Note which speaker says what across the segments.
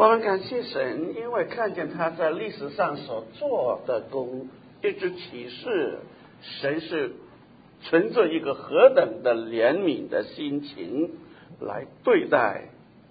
Speaker 1: 我们感谢神，因为看见他在历史上所做的工，一直启示神是存着一个何等的怜悯的心情来对待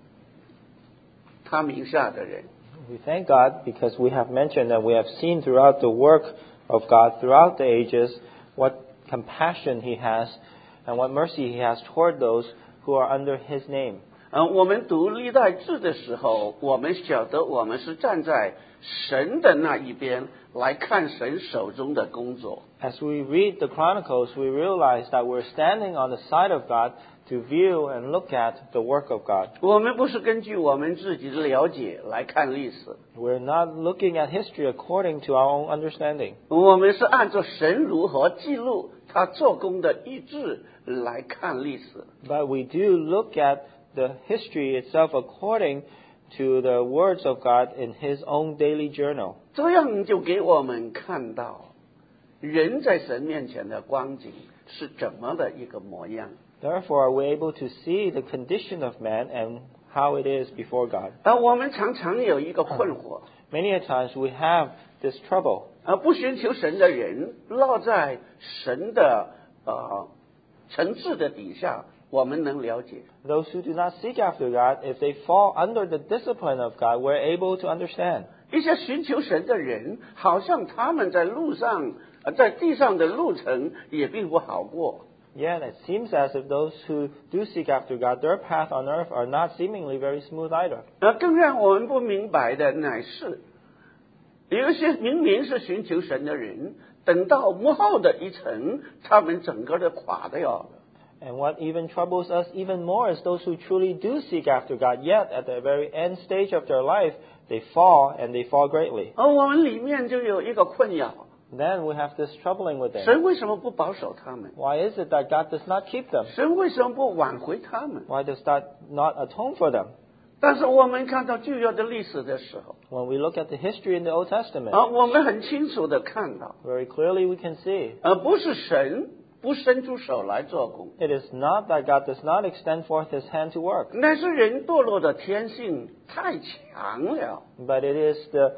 Speaker 1: 他名下的人。
Speaker 2: We thank God because we have mentioned that we have seen throughout the work of God throughout the ages what compassion He has and what mercy He has toward those who are under His name.
Speaker 1: 我们读历代志的时候，我们晓得我们是站在神的那一边来看神手中的工作。
Speaker 2: As we read the Chronicles, we realize that we're standing on the side of God to view and look at the work of God.
Speaker 1: 我们不是根据我们自己的了解来看历史，
Speaker 2: We're not looking at history according to our own understanding.
Speaker 1: 我们是按照神如何记录他做工的意志来看历史。
Speaker 2: But we do look at the history itself according to the words of God in His own daily journal.
Speaker 1: 这样就给我们看到人在神面前的光景是怎么的一个模样。
Speaker 2: Therefore, are we able to see the condition of man and how it is before God.
Speaker 1: 我们常常有一个困惑，
Speaker 2: Many a times we have this trouble.
Speaker 1: 不寻求神的人落在神的层次的底下，我们能了解。
Speaker 2: Those who do not seek after God, if they fall under the discipline of God, we're able to understand.
Speaker 1: 一些寻求神的人，好像他们在路上，在地上的路程也并不好过。
Speaker 2: Yeah, and it seems as if those who do seek after God, their path on earth are not seemingly very smooth either.
Speaker 1: 更让我们不明白的乃是，有一些明明是寻求神的人，等到幕后的一层，他们整个的垮掉了。
Speaker 2: And what even troubles us even more is those who truly do seek after God, yet at the very end stage of their life, they fall and they fall greatly.
Speaker 1: 我们里面就有一个困扰，
Speaker 2: Then we have this troubling with them.
Speaker 1: 神为什么不保守他们？
Speaker 2: Why is it that God does not keep them?
Speaker 1: 神为什么不挽回他们？
Speaker 2: Why does God not atone for them?
Speaker 1: 但是我们看到旧约的历史的时候，
Speaker 2: When we look at the history in the Old Testament,
Speaker 1: 我们很清楚的看到，
Speaker 2: very clearly we can see
Speaker 1: 不是神不伸出手来做工，
Speaker 2: it is not that God does not extend forth His hand to work,
Speaker 1: 那是人堕落的天性太强了。
Speaker 2: but it is the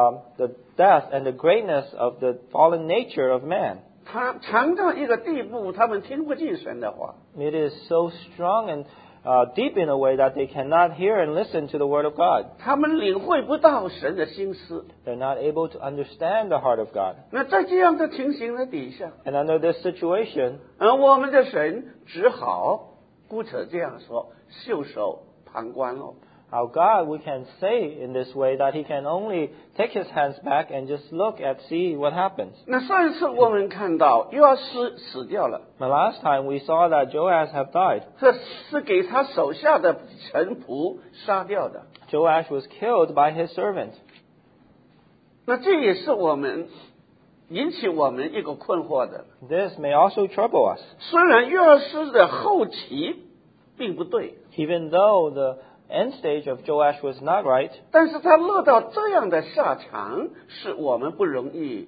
Speaker 2: death and the greatness of the fallen nature of man.
Speaker 1: 他强到一个地步，他们听不进神的话。
Speaker 2: It is so strong and deep in a way that they cannot hear and listen to the Word of God.
Speaker 1: 他们领会不到神的心思。
Speaker 2: They're not able to understand the heart of God.
Speaker 1: 那在这样的情形的底下，
Speaker 2: And under this situation,
Speaker 1: 我们的神只好姑且这样说，袖手旁观了。
Speaker 2: our God, we can say in this way that He can only take His hands back and just look and see what happens.
Speaker 1: 那上一次我们看到约阿斯死掉了，
Speaker 2: The last time we saw that Joash had died.
Speaker 1: 这是给他手下的臣仆杀掉的。
Speaker 2: Joash was killed by his servant.
Speaker 1: 那这也是我们引起我们一个困惑的。
Speaker 2: This may also trouble us.
Speaker 1: 虽然约阿斯的后期并不对，
Speaker 2: Even though the end stage of Joash was not right,
Speaker 1: 但是他落到这样的下场，是我们不容易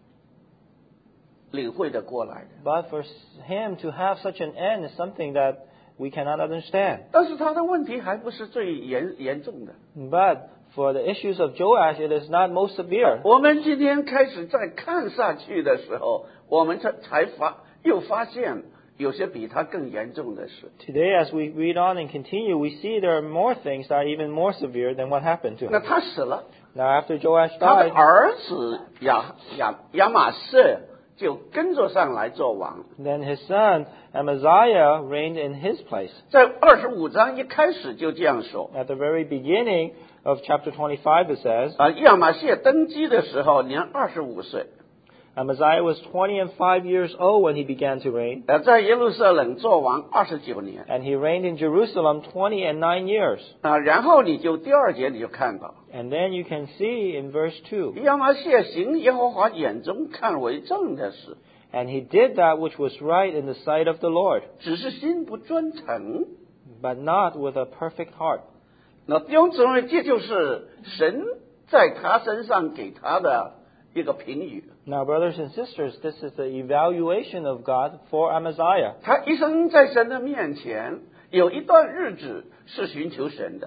Speaker 1: 领会的过来的。
Speaker 2: but for him to have such an end is something that we cannot understand.
Speaker 1: 但是他的问题还不是最严重的。
Speaker 2: But for the issues of Joash, it is not most severe.
Speaker 1: 我们今天开始再看下去的时候，我们又发现有些比他更严重的事。
Speaker 2: Today, as we read on and continue, we see there are more things that are even more severe than what happened to
Speaker 1: 那
Speaker 2: him.
Speaker 1: 他死了，
Speaker 2: Now, after Joash
Speaker 1: 他的
Speaker 2: died,
Speaker 1: 儿子亚玛谢就跟着上来做王。
Speaker 2: then his son Amaziah reigned in his place.
Speaker 1: 在25章一开始就这样说。
Speaker 2: At the very beginning of chapter 25, it says,
Speaker 1: 亚玛谢登基的时候年25岁，
Speaker 2: Amaziah was 25 years old when he began to reign,
Speaker 1: 在耶路撒冷做王29年。
Speaker 2: and he reigned in Jerusalem 29 years.
Speaker 1: 然后你就第二节你就看到，
Speaker 2: And then you can see in verse 2,
Speaker 1: 亚玛谢行耶和华眼中看为正的事，
Speaker 2: and he did that which was right in the sight of the Lord,
Speaker 1: 只是心不专诚。
Speaker 2: but not with a perfect heart.
Speaker 1: 那弟兄姊妹，这就是神在他身上给他的一个评语。
Speaker 2: Now, brothers and sisters, this is the evaluation of God for Amaziah.
Speaker 1: 他一生在神的面前有一段日子是寻求神的，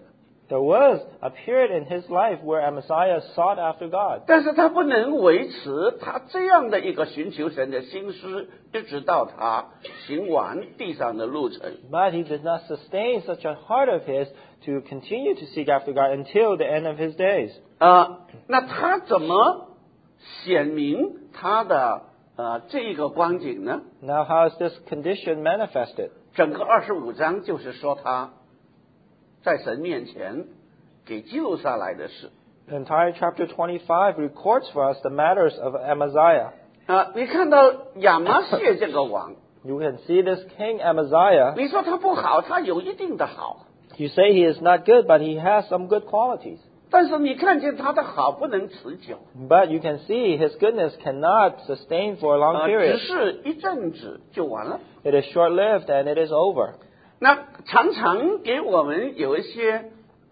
Speaker 2: There was a period in his life where Amaziah sought after God.
Speaker 1: 但是他不能维持他这样的一个寻求神的心思，一直到他行完地上的路程。
Speaker 2: But he did not sustain such a heart of his to continue to seek after God until the end of his days.
Speaker 1: 那他怎么显明他的这一个光景呢？
Speaker 2: Now, how is this condition manifested?
Speaker 1: 整个25章就是说他在神面前给记录下来的事。
Speaker 2: The entire chapter 25 records for us the matters of Amaziah.
Speaker 1: 你看到亚玛谢这个王，
Speaker 2: You can see this king Amaziah.
Speaker 1: 你说他不好，他有一定的好，
Speaker 2: You say he is not good, but he has some good qualities.
Speaker 1: 但是你看见他的好不能持久，
Speaker 2: But you can see his goodness cannot sustain for a long
Speaker 1: 只
Speaker 2: period.
Speaker 1: 是一阵子就完了。
Speaker 2: It is short-lived and it is over.
Speaker 1: 那常常给我们有一些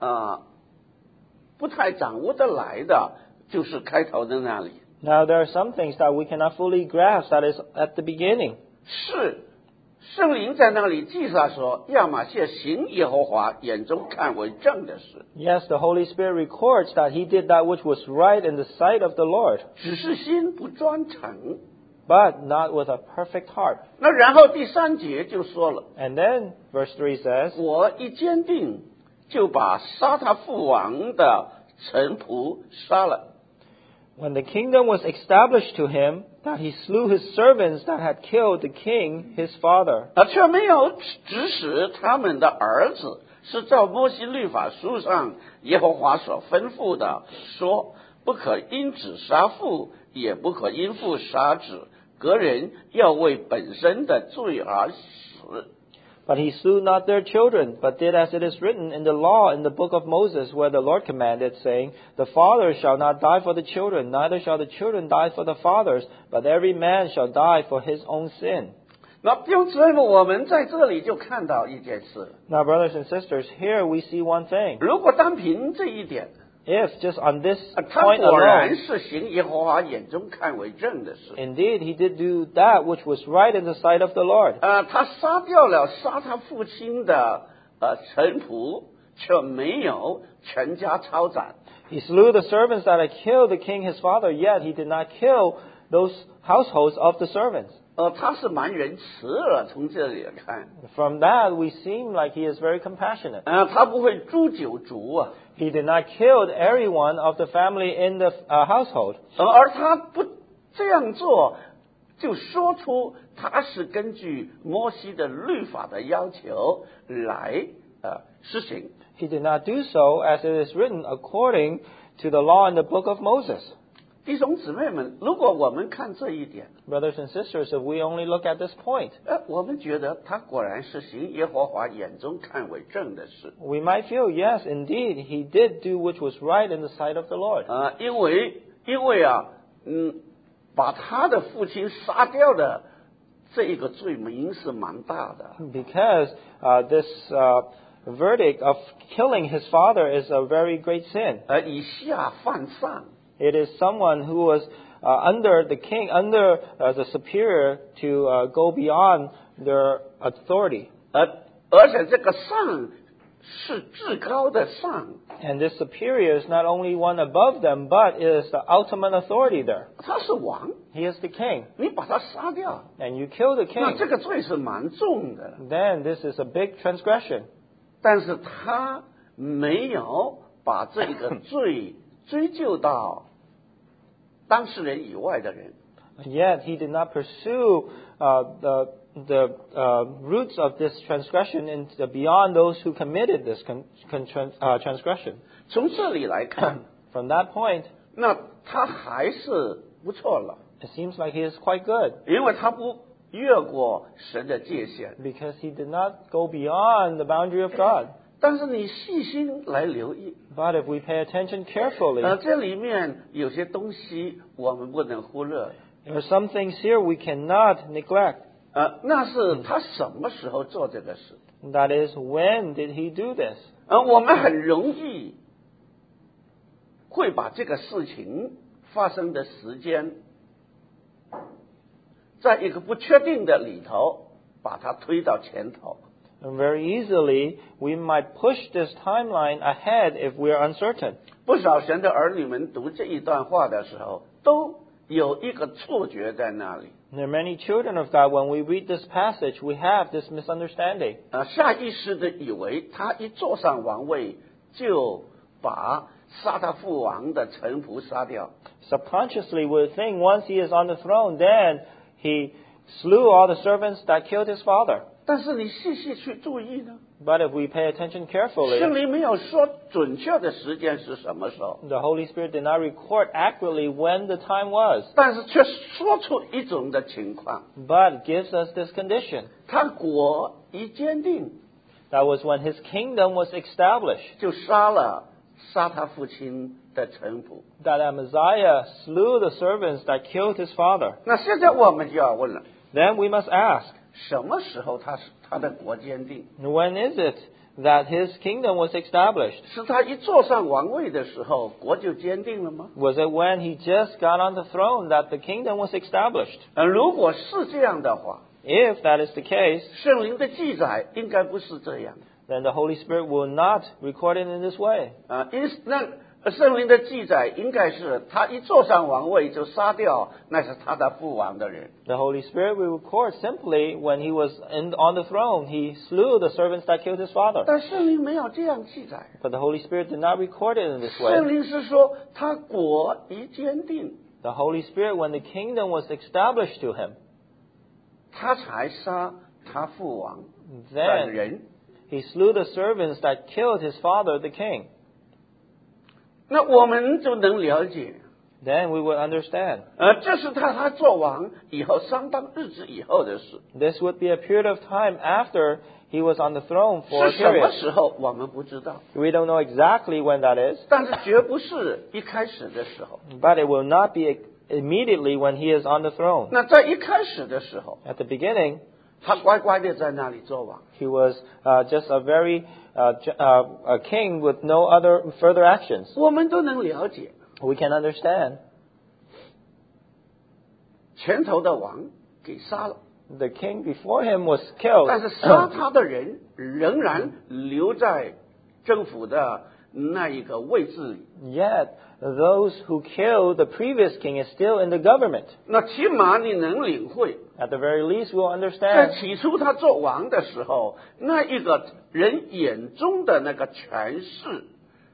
Speaker 1: 不太掌握得来的，就是开头的那里。
Speaker 2: Now, there are some things that we cannot fully grasp that is at the beginning.
Speaker 1: 是圣灵在那里记下说，亚玛谢行耶和华眼中看为正的事，
Speaker 2: Yes, the Holy Spirit records that he did that which was right in the sight of the Lord,
Speaker 1: 只是心不专诚。
Speaker 2: but not with a perfect heart.
Speaker 1: 那然后第3节就说了，
Speaker 2: And then, verse 3 says,
Speaker 1: 我一坚定，就把杀他父王的臣仆杀了。
Speaker 2: When the kingdom was established to him, that he slew his servants that had killed the king, his father.
Speaker 1: 却没有指使他们的儿子是照摩西律法书上耶和华所吩咐的，说不可因子杀父，也不可因父杀子，各人要为本身的罪而死。
Speaker 2: But he slew not their children, but did as it is written in the law in the book of Moses, where the Lord commanded, saying, The father shall not die for the children, neither shall the children die for the fathers, but every man shall die for his own sin.
Speaker 1: 那弟兄姊妹们，我们在这里就看到一件事，
Speaker 2: Now, brothers and sisters, here we see one thing.
Speaker 1: 如果单凭这一点，
Speaker 2: If just on this
Speaker 1: 他
Speaker 2: point
Speaker 1: 果然
Speaker 2: alone,
Speaker 1: 是行耶和华眼中看为正的事。
Speaker 2: indeed he did do that which was right in the sight of the Lord.
Speaker 1: 他杀掉了杀他父亲的臣仆，却没有全家抄斩。
Speaker 2: He slew the servants that had killed the king his father, yet he did not kill those households of the servants.
Speaker 1: 他是蛮仁慈的，从这里来看，
Speaker 2: From that, we seem like he is very compassionate.
Speaker 1: 他不会诛九族啊，
Speaker 2: He did not kill everyone of the family in the household.
Speaker 1: 而他不这样做，就说出他是根据摩西的律法的要求来实行。
Speaker 2: He did not do so as it is written according to the law in the book of Moses.
Speaker 1: 弟兄姊妹们，如果我们看这一点，
Speaker 2: Brothers and sisters, if we only look at this point,
Speaker 1: 我们觉得他果然是行耶和华眼中看为正的事。
Speaker 2: we might feel, yes, indeed, he did do which was right in the sight of the Lord.
Speaker 1: 因为把他的父亲杀掉的这一个罪名是蛮大的。
Speaker 2: Because this verdict of killing his father is a very great sin.
Speaker 1: 以下犯上。
Speaker 2: It is someone who was under the king, under the superior, to go beyond their authority.
Speaker 1: 而且这个上是至高的上，
Speaker 2: And this superior is not only one above them, but is the ultimate authority there.
Speaker 1: 他是王，
Speaker 2: He is the king.
Speaker 1: 你把他杀掉，
Speaker 2: And you kill the
Speaker 1: 那
Speaker 2: king,
Speaker 1: 这个罪是蛮重的。
Speaker 2: then this is a big transgression.
Speaker 1: 但是他没有把这个罪追究到当事人以外的人。
Speaker 2: Yet he did not pursue the roots of this transgression beyond those who committed this transgression.
Speaker 1: 从这里来看，
Speaker 2: From that point,
Speaker 1: 那他还是不错了，
Speaker 2: it seems like he is quite good
Speaker 1: 因为他不越过神的界限。
Speaker 2: because he did not go beyond the boundary of God.
Speaker 1: 但是你细心来留意，
Speaker 2: But if we pay attention carefully,
Speaker 1: 这里面有些东西我们不能忽略。
Speaker 2: there are some things here we cannot neglect.
Speaker 1: 那是他什么时候做这个事？
Speaker 2: That is, when did he do this?
Speaker 1: 我们很容易会把这个事情发生的时间，在一个不确定的里头，把它推到前头。
Speaker 2: And very easily, we might push this timeline ahead if we are uncertain.
Speaker 1: 不少神的儿女们读这一段话的时候，都有一个错觉在那里。
Speaker 2: There are many children of God, when we read this passage, we have this misunderstanding.
Speaker 1: 下意识的以为他一坐上王位，就把杀他父王的臣仆杀掉。
Speaker 2: Subconsciously, we think once he is on the throne, then he slew all the servants that killed his father.
Speaker 1: 但是你细细去注意呢，
Speaker 2: But if we pay attention carefully,
Speaker 1: 圣灵没有说准确的时间是什么时候，
Speaker 2: the Holy Spirit did not record accurately when the time was,
Speaker 1: 但是却说出一种的情况，
Speaker 2: but gives us this condition.
Speaker 1: 他国一坚定，
Speaker 2: That was when his kingdom was established,
Speaker 1: 就杀他父亲的臣仆。
Speaker 2: that Amaziah slew the servants that killed his father.
Speaker 1: 那现在我们就要问了，
Speaker 2: Then we must ask,
Speaker 1: 什么时候他的国坚定？
Speaker 2: when is it that his kingdom was established?
Speaker 1: 是他一坐上王位的时候，国就坚定了吗？
Speaker 2: Was it when he just got on the throne that the kingdom was established?
Speaker 1: 如果是这样的话，
Speaker 2: If that is the case,
Speaker 1: 圣灵的记载应该不是这样
Speaker 2: then the Holy Spirit will not record it in this way.
Speaker 1: 那圣灵的记载应该是他一坐上王位就杀掉那是他的父王的人。
Speaker 2: The Holy Spirit will record simply when he was on the throne, he slew the servants that killed his father.
Speaker 1: 但圣灵没有这样记载，
Speaker 2: But the Holy Spirit did not record it in this
Speaker 1: 圣
Speaker 2: way.
Speaker 1: 灵是说他国一坚定，
Speaker 2: The Holy Spirit, when the kingdom was established to him,
Speaker 1: 他才杀他父王本
Speaker 2: then
Speaker 1: 人。
Speaker 2: he slew the servants that killed his father, the king.
Speaker 1: 那我们就能了解，
Speaker 2: Then we will understand.
Speaker 1: 这是他做王以后相当日子以后的事，
Speaker 2: This would be a period of time after he was on the throne for a
Speaker 1: 是什么
Speaker 2: period.
Speaker 1: 时候我们不知道，
Speaker 2: We don't know exactly when that is,
Speaker 1: 但是绝不是一开始的时候。
Speaker 2: but it will not be immediately when he is on the throne.
Speaker 1: 那在一开始的时候，
Speaker 2: At the beginning,
Speaker 1: 他乖乖的在那里做王。
Speaker 2: he was just a king with no other further actions.
Speaker 1: 我们都能了解，
Speaker 2: We can understand.
Speaker 1: 前头的王给杀了，
Speaker 2: The king before him was killed,
Speaker 1: 但是杀他的人仍然留在政府的那一个位置里。
Speaker 2: yet those who killed the previous king is still in the government.
Speaker 1: 那起码你能领会，
Speaker 2: At the very least, we'll
Speaker 1: 在
Speaker 2: understand
Speaker 1: 起初他做王的时候，那一个人眼中的那个权势，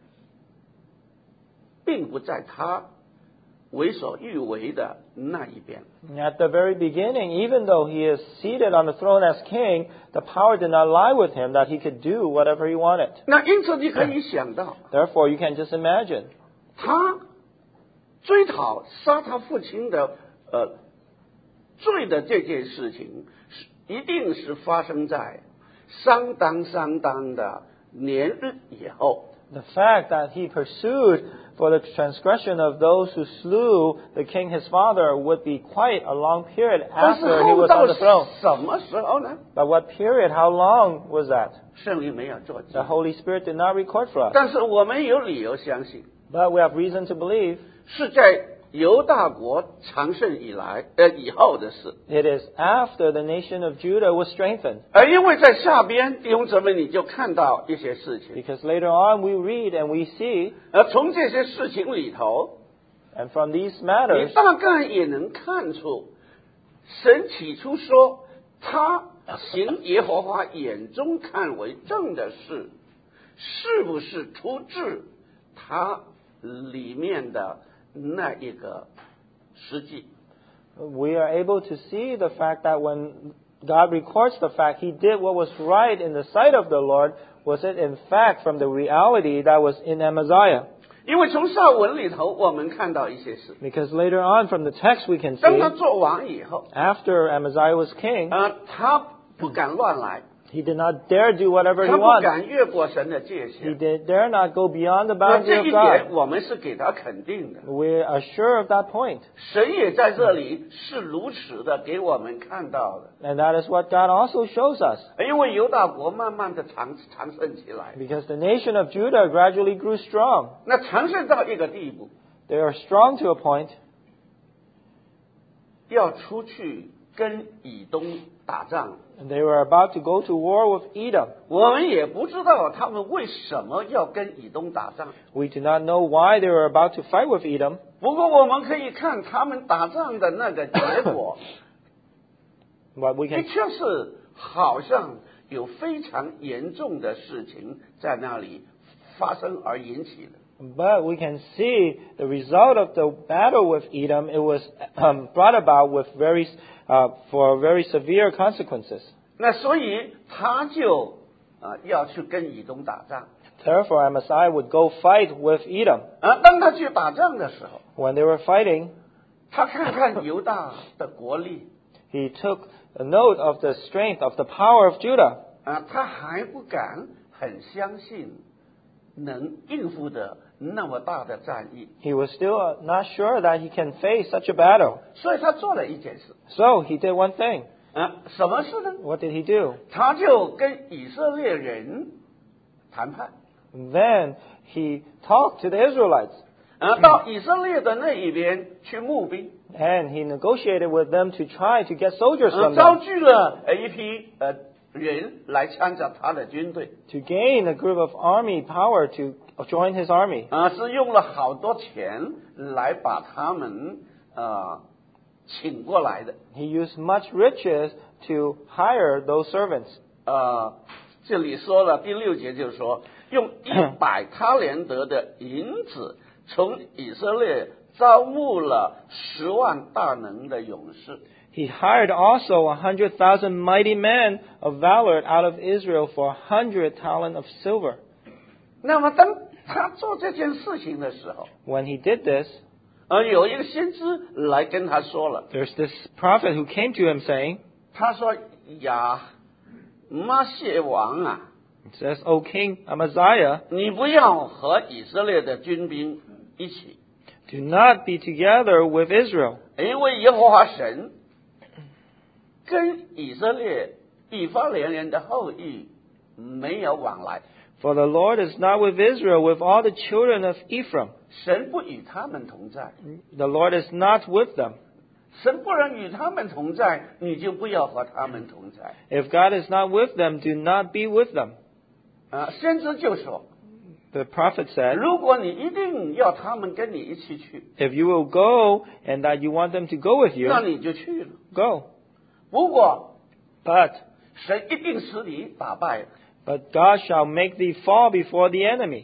Speaker 1: 并不在他为所欲为的那一边。
Speaker 2: At the very beginning, even though he is seated on the throne as king, the power did not lie with him that he could do whatever he wanted.
Speaker 1: 那因此你可以想到，
Speaker 2: Therefore, you can just imagine
Speaker 1: 他追讨杀他父亲的罪的这件事情，一定是发生在相当的年日以后。
Speaker 2: the fact that he pursued for the transgression of those who slew the king his father would be quite a long period
Speaker 1: 但是
Speaker 2: after he
Speaker 1: 后
Speaker 2: was
Speaker 1: 到
Speaker 2: on the throne.
Speaker 1: 什么时候呢？
Speaker 2: But what period? How long was that?
Speaker 1: 圣灵没有做记
Speaker 2: The，Holy Spirit did not record for us.
Speaker 1: 但是我们有理由相信，
Speaker 2: But we have reason to believe
Speaker 1: 是在犹大国强盛以后的事。
Speaker 2: it is after the nation of Judah was strengthened.
Speaker 1: 因为在下边弟兄姊妹你就看到一些事情，
Speaker 2: Because later on we read and we see,
Speaker 1: 从这些事情里头，
Speaker 2: and from these
Speaker 1: 你
Speaker 2: matters,
Speaker 1: 大概也能看出，神起初说他行耶和华眼中看为正的事，是不是出自他里面的那一个实际？
Speaker 2: we are able to see the fact that when God records the fact he did what was right in the sight of the Lord, was it in fact from the reality that was in Amaziah?
Speaker 1: 因为从上文里头我们看到一些事，
Speaker 2: Because later on from the text we can
Speaker 1: 当他
Speaker 2: see,
Speaker 1: 做王以后，
Speaker 2: after Amaziah was king,
Speaker 1: 他不敢乱来，
Speaker 2: he did not dare do whatever he
Speaker 1: 他不
Speaker 2: wanted.
Speaker 1: 敢越过神的界
Speaker 2: He
Speaker 1: 限。
Speaker 2: dare not go beyond the
Speaker 1: 那
Speaker 2: boundary
Speaker 1: 这
Speaker 2: of
Speaker 1: 一点
Speaker 2: God.
Speaker 1: 我们是给他肯定的，
Speaker 2: We are sure of that point.
Speaker 1: 神也在这里是如此的给我们看到的。
Speaker 2: And that is what God also shows us.
Speaker 1: 因为犹大国慢慢的强盛起来，
Speaker 2: Because the nation of Judah gradually grew strong.
Speaker 1: 那强盛到一个地步，
Speaker 2: They are strong to a point
Speaker 1: 要出去跟以东打仗。
Speaker 2: And they were about to go to war with Edom.
Speaker 1: 我们也不知道他们为什么要跟以东打仗。
Speaker 2: We do not know why they were about to fight with Edom.
Speaker 1: 不过我们可以看他们打仗的那个结果，
Speaker 2: But we
Speaker 1: 的
Speaker 2: can
Speaker 1: 确是好像有非常严重的事情在那里发生而引起的。
Speaker 2: But we can see the result of the battle with Edom. It was brought about with for very severe consequences.
Speaker 1: 那所以他就要去跟以东打仗。
Speaker 2: Therefore, Amaziah would go fight with Edom.
Speaker 1: 当他去打仗的时候，
Speaker 2: When they were fighting,
Speaker 1: 他看看犹大的国力，
Speaker 2: he took a note of the strength of the power of Judah.
Speaker 1: 他还不敢很相信能应付的那么大的战役，
Speaker 2: He was still not sure that he can face such a battle.
Speaker 1: 所以他做了一件事。
Speaker 2: So he did one thing.
Speaker 1: 什么事呢？
Speaker 2: What did he do?
Speaker 1: 他就跟以色列人谈判。
Speaker 2: Then he talked to the Israelites.
Speaker 1: 到以色列的那一边去募兵，
Speaker 2: And he negotiated with them to try to get soldiers from
Speaker 1: 招
Speaker 2: them
Speaker 1: 聚了一批人来参加他的军队，
Speaker 2: to gain a group of army power to join his army.
Speaker 1: 是用了好多钱来把他们请过来的。
Speaker 2: He used much riches to hire those servants.
Speaker 1: 这里说了第6节就是说，用100他连得的银子从以色列招募了10万大能的勇士。
Speaker 2: He hired also 100,000 mighty men of valor out of Israel for 100 talent of silver.
Speaker 1: 那么当他做这件事情的时候，
Speaker 2: When he did this,
Speaker 1: 有一个先知来跟他说了，
Speaker 2: there's this prophet who came to him saying,
Speaker 1: 他说亚玛谢王啊，
Speaker 2: it says, O King Amaziah,
Speaker 1: 你不要和以色列的军兵一起，
Speaker 2: do not be together with Israel,
Speaker 1: 因为耶和华神跟以色列以法莲人的后裔没有往来，
Speaker 2: for the Lord is not with Israel, with all the children of Ephraim.
Speaker 1: 神不与他们同在，
Speaker 2: The Lord is not with them.
Speaker 1: 神不能与他们同在，你就不要和他们同在。
Speaker 2: If God is not with them, do not be with them.
Speaker 1: 先知就说，
Speaker 2: The prophet said,
Speaker 1: 如果你一定要他们跟你一起去，
Speaker 2: if you will go and that you want them to go with you,
Speaker 1: 那你就去了。
Speaker 2: go.
Speaker 1: 不过
Speaker 2: But
Speaker 1: 神一定使你打败。
Speaker 2: God shall make thee fall before the enemy.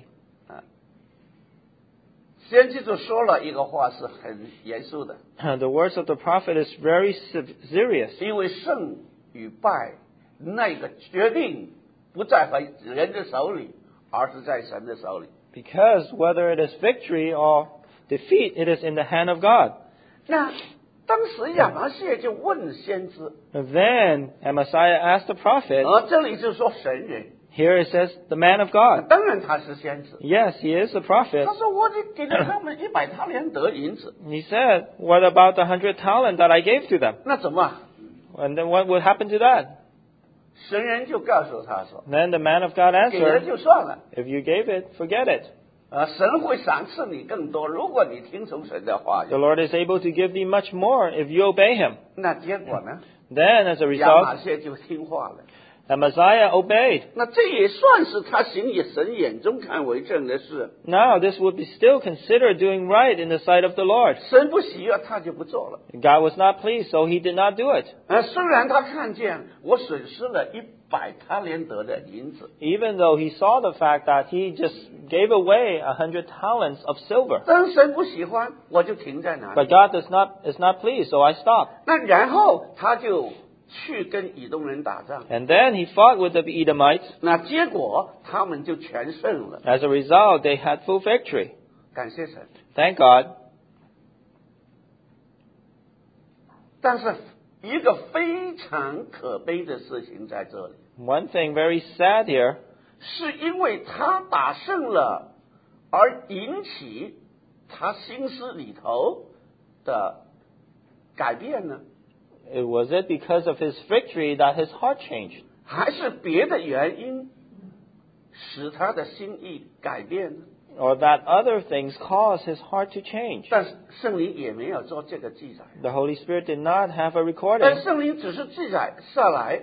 Speaker 1: 先知就说了一个话是很严肃的，
Speaker 2: The words of the prophet is very serious.
Speaker 1: 因为胜与败那个决定不在和人的手里，而是在神的手里。
Speaker 2: Because whether it is victory or defeat, it is in the hand of God.
Speaker 1: 那当时亚玛谢就问先知，
Speaker 2: Then Amaziah asked the prophet,
Speaker 1: 这里就说神人，
Speaker 2: here it says the man of God.
Speaker 1: 当然他是先知。
Speaker 2: Yes, he is a prophet.
Speaker 1: 他说我就给了他们100他连得银子，
Speaker 2: He said, what about the 100 talent that I gave to them?
Speaker 1: 那怎么？
Speaker 2: And then what would happen to that?
Speaker 1: 神人就告诉他说，
Speaker 2: Then the man of God
Speaker 1: 给了
Speaker 2: answered,
Speaker 1: 就算了，
Speaker 2: if you gave it, forget it.
Speaker 1: 神会赏赐你更多，如果你听从神的话语。
Speaker 2: The Lord is able to give thee much more if you obey him.
Speaker 1: 那结果呢？
Speaker 2: Then, as a
Speaker 1: 亚
Speaker 2: result,
Speaker 1: 玛谢就听话了。
Speaker 2: Amaziah obeyed.
Speaker 1: 那这也算是他行以神眼中看为正的事。
Speaker 2: Now, this would be still considered doing right in the sight of the Lord.
Speaker 1: 神不喜悦，他就不做了。
Speaker 2: God was not pleased, so he did not do it.
Speaker 1: 虽然他看见我损失了100他连得的银子，
Speaker 2: Even though he saw the fact that he just gave away 100 talents of silver.
Speaker 1: 但神不喜欢，我就停在哪里。
Speaker 2: But God is not pleased, so I stopped.
Speaker 1: 那然后他就去跟以东人打仗，
Speaker 2: And then he fought with the Edomites.
Speaker 1: 那结果他们就全胜了。
Speaker 2: As a result, they had full victory.
Speaker 1: 感谢神。
Speaker 2: Thank God.
Speaker 1: 但是一个非常可悲的事情在这里，
Speaker 2: One thing very sad here,
Speaker 1: 是因为他打胜了，而引起他心思里头的改变呢？
Speaker 2: was it because of his victory that his heart changed?
Speaker 1: 还是别的原因使他的心意改变呢？
Speaker 2: or that other things cause his heart to change.
Speaker 1: 但是圣灵也没有做这个记载。
Speaker 2: The Holy Spirit did not have a
Speaker 1: 但
Speaker 2: recording,
Speaker 1: 圣灵只是记载下来，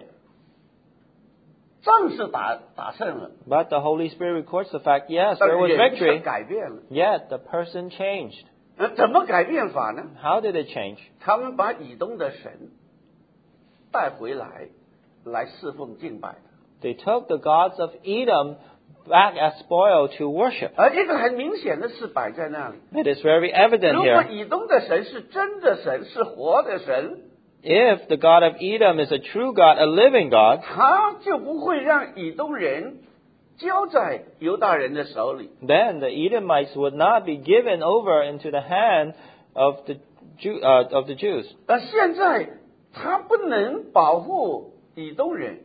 Speaker 1: 仗是打胜了，
Speaker 2: but the Holy Spirit records the fact, yes,
Speaker 1: 但
Speaker 2: there was
Speaker 1: 人却
Speaker 2: victory,
Speaker 1: 改变了。
Speaker 2: yet the person changed.
Speaker 1: 怎么改变法呢？
Speaker 2: How did it change?
Speaker 1: 他们把以东的神带回来侍奉敬拜的。
Speaker 2: They took the gods of Edom back as spoil to worship.
Speaker 1: 而一个很明显的事摆在那里。
Speaker 2: It is very evident
Speaker 1: 如果
Speaker 2: here.
Speaker 1: 以东的神是真的神，是活的神，
Speaker 2: If the God of Edom is a true God, a living God,
Speaker 1: 他就不会让以东人交在犹大人的手里。
Speaker 2: then the Edomites would not be given over into the hand of the Jews.
Speaker 1: 而现在他不能保护以东人，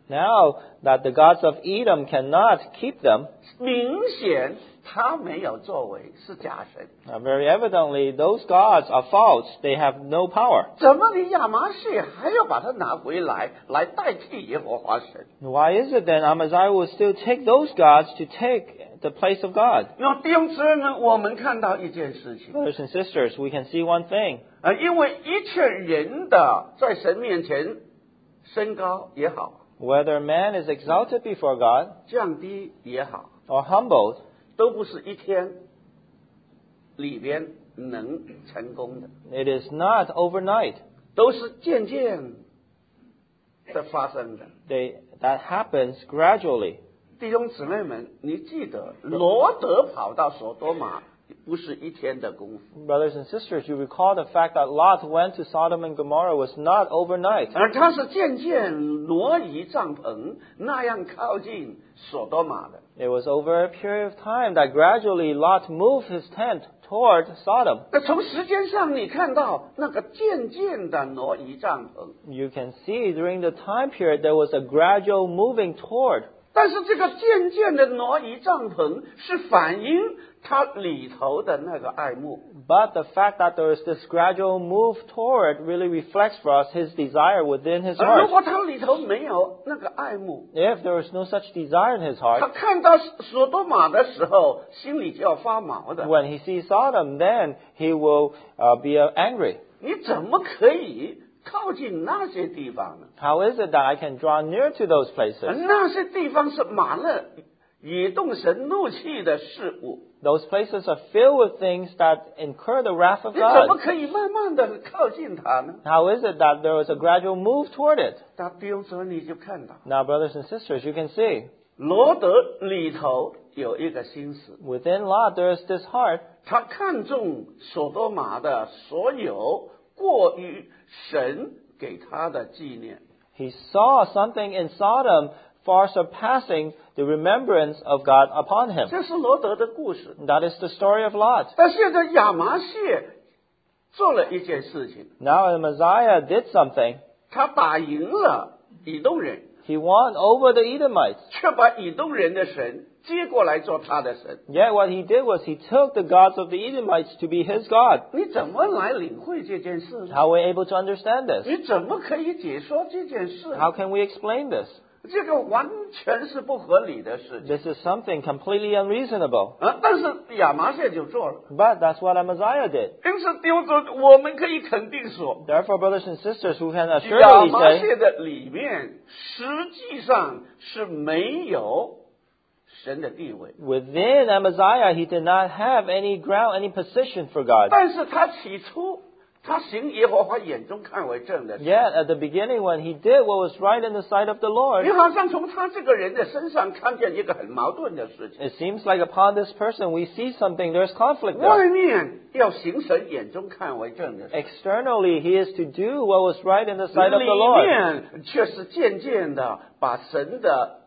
Speaker 2: Now that the gods of Edom cannot keep them,
Speaker 1: 明显他没有作为，是假神。
Speaker 2: very evidently those gods are false. They have no power.
Speaker 1: 怎么你亚麻谢还要把它拿回来代替耶和华神？
Speaker 2: Why is it then Amaziah will still take those gods to take the place of God?
Speaker 1: 那弟兄姊妹们，我们看到一件事情，
Speaker 2: Brothers and sisters, we can see one thing.
Speaker 1: 因为一切人的在神面前升高也好，
Speaker 2: Whether man is exalted before God
Speaker 1: 降低也好，
Speaker 2: or humbled,
Speaker 1: 都不是一天里边能成功的，
Speaker 2: it is not overnight.
Speaker 1: 都是渐渐的发生的。
Speaker 2: That happens gradually.
Speaker 1: 弟兄姊妹们，你记得罗德跑到所多玛不是一天的功夫，
Speaker 2: Brothers and sisters, you recall the fact that Lot went to Sodom and Gomorrah was not overnight.
Speaker 1: 而他是渐渐挪移帐篷，那样靠近所多玛的。
Speaker 2: It was over a period of time that gradually Lot moved his tent toward Sodom.
Speaker 1: 那从时间上，你看到那个渐渐的挪移帐篷，
Speaker 2: You can see during the time period there was a gradual moving toward.
Speaker 1: 但是这个渐渐的挪移帐篷是反映它里头的那个爱慕。
Speaker 2: But the fact that there is this gradual move toward really reflects for us his desire within his
Speaker 1: 而如
Speaker 2: heart.
Speaker 1: 果他里头没有那个爱慕，
Speaker 2: If there is no such desire in his
Speaker 1: 他
Speaker 2: heart,
Speaker 1: 看到所多玛的时候，心里就要发毛的。
Speaker 2: when he sees Sodom, then he will be angry.
Speaker 1: 你怎么可以靠近那些地方呢？
Speaker 2: How is it that I can draw near to those places?
Speaker 1: 那些地方是满了以动神怒气的事物，
Speaker 2: Those places are filled with things that incur the wrath of
Speaker 1: 你怎么
Speaker 2: God.
Speaker 1: 可以慢慢的靠近它呢？
Speaker 2: How is it that there was a gradual move toward it?
Speaker 1: 那弟兄姊妹，你就看到
Speaker 2: Now, brothers and sisters, you can see
Speaker 1: 罗德里头有一个心思，
Speaker 2: within Lot there is this heart.
Speaker 1: 他看重所多玛的所有过于神给他的纪念。
Speaker 2: He saw something in Sodom far surpassing the remembrance of God upon him.
Speaker 1: 这是罗德的故事。
Speaker 2: That is the story of Lot.
Speaker 1: 但现在亚麻谢做了一件事情，
Speaker 2: Now Amaziah did something.
Speaker 1: 他打赢了以东人，
Speaker 2: He won over the Edomites.
Speaker 1: 却把以东人的神接过来做他的神。
Speaker 2: Yet what he did was he took the gods of the Edomites to be his God.
Speaker 1: 你怎么来领会这件事呢？
Speaker 2: How are we able to understand this?
Speaker 1: 你怎么可以解说这件事呢？
Speaker 2: How can we explain this?
Speaker 1: 这个完全是不合理的事情
Speaker 2: This is something completely unreasonable.
Speaker 1: 啊！但是亚麻谢就做了。
Speaker 2: But that's what Amaziah did.
Speaker 1: 因此，弟兄姊妹，我们可以肯定说，
Speaker 2: Therefore, brothers and sisters, we can
Speaker 1: 亚
Speaker 2: assuredly
Speaker 1: 麻
Speaker 2: say
Speaker 1: 谢的里面实际上是没有神的地位，
Speaker 2: within Amaziah, he did not have any ground, any position for God.
Speaker 1: 但是他起初他行耶和华眼中看为正的事。
Speaker 2: Yet, at the beginning, when he did what was right in the sight of the Lord,
Speaker 1: 你好像从他这个人的身上看见一个很矛盾的事情：
Speaker 2: it seems like upon this person we see something, there's conflict
Speaker 1: 外
Speaker 2: there.
Speaker 1: 面要行神眼中看为正的事，
Speaker 2: Externally, he is to do what was right in the sight of the
Speaker 1: 里
Speaker 2: Lord.
Speaker 1: 面却是渐渐的把神的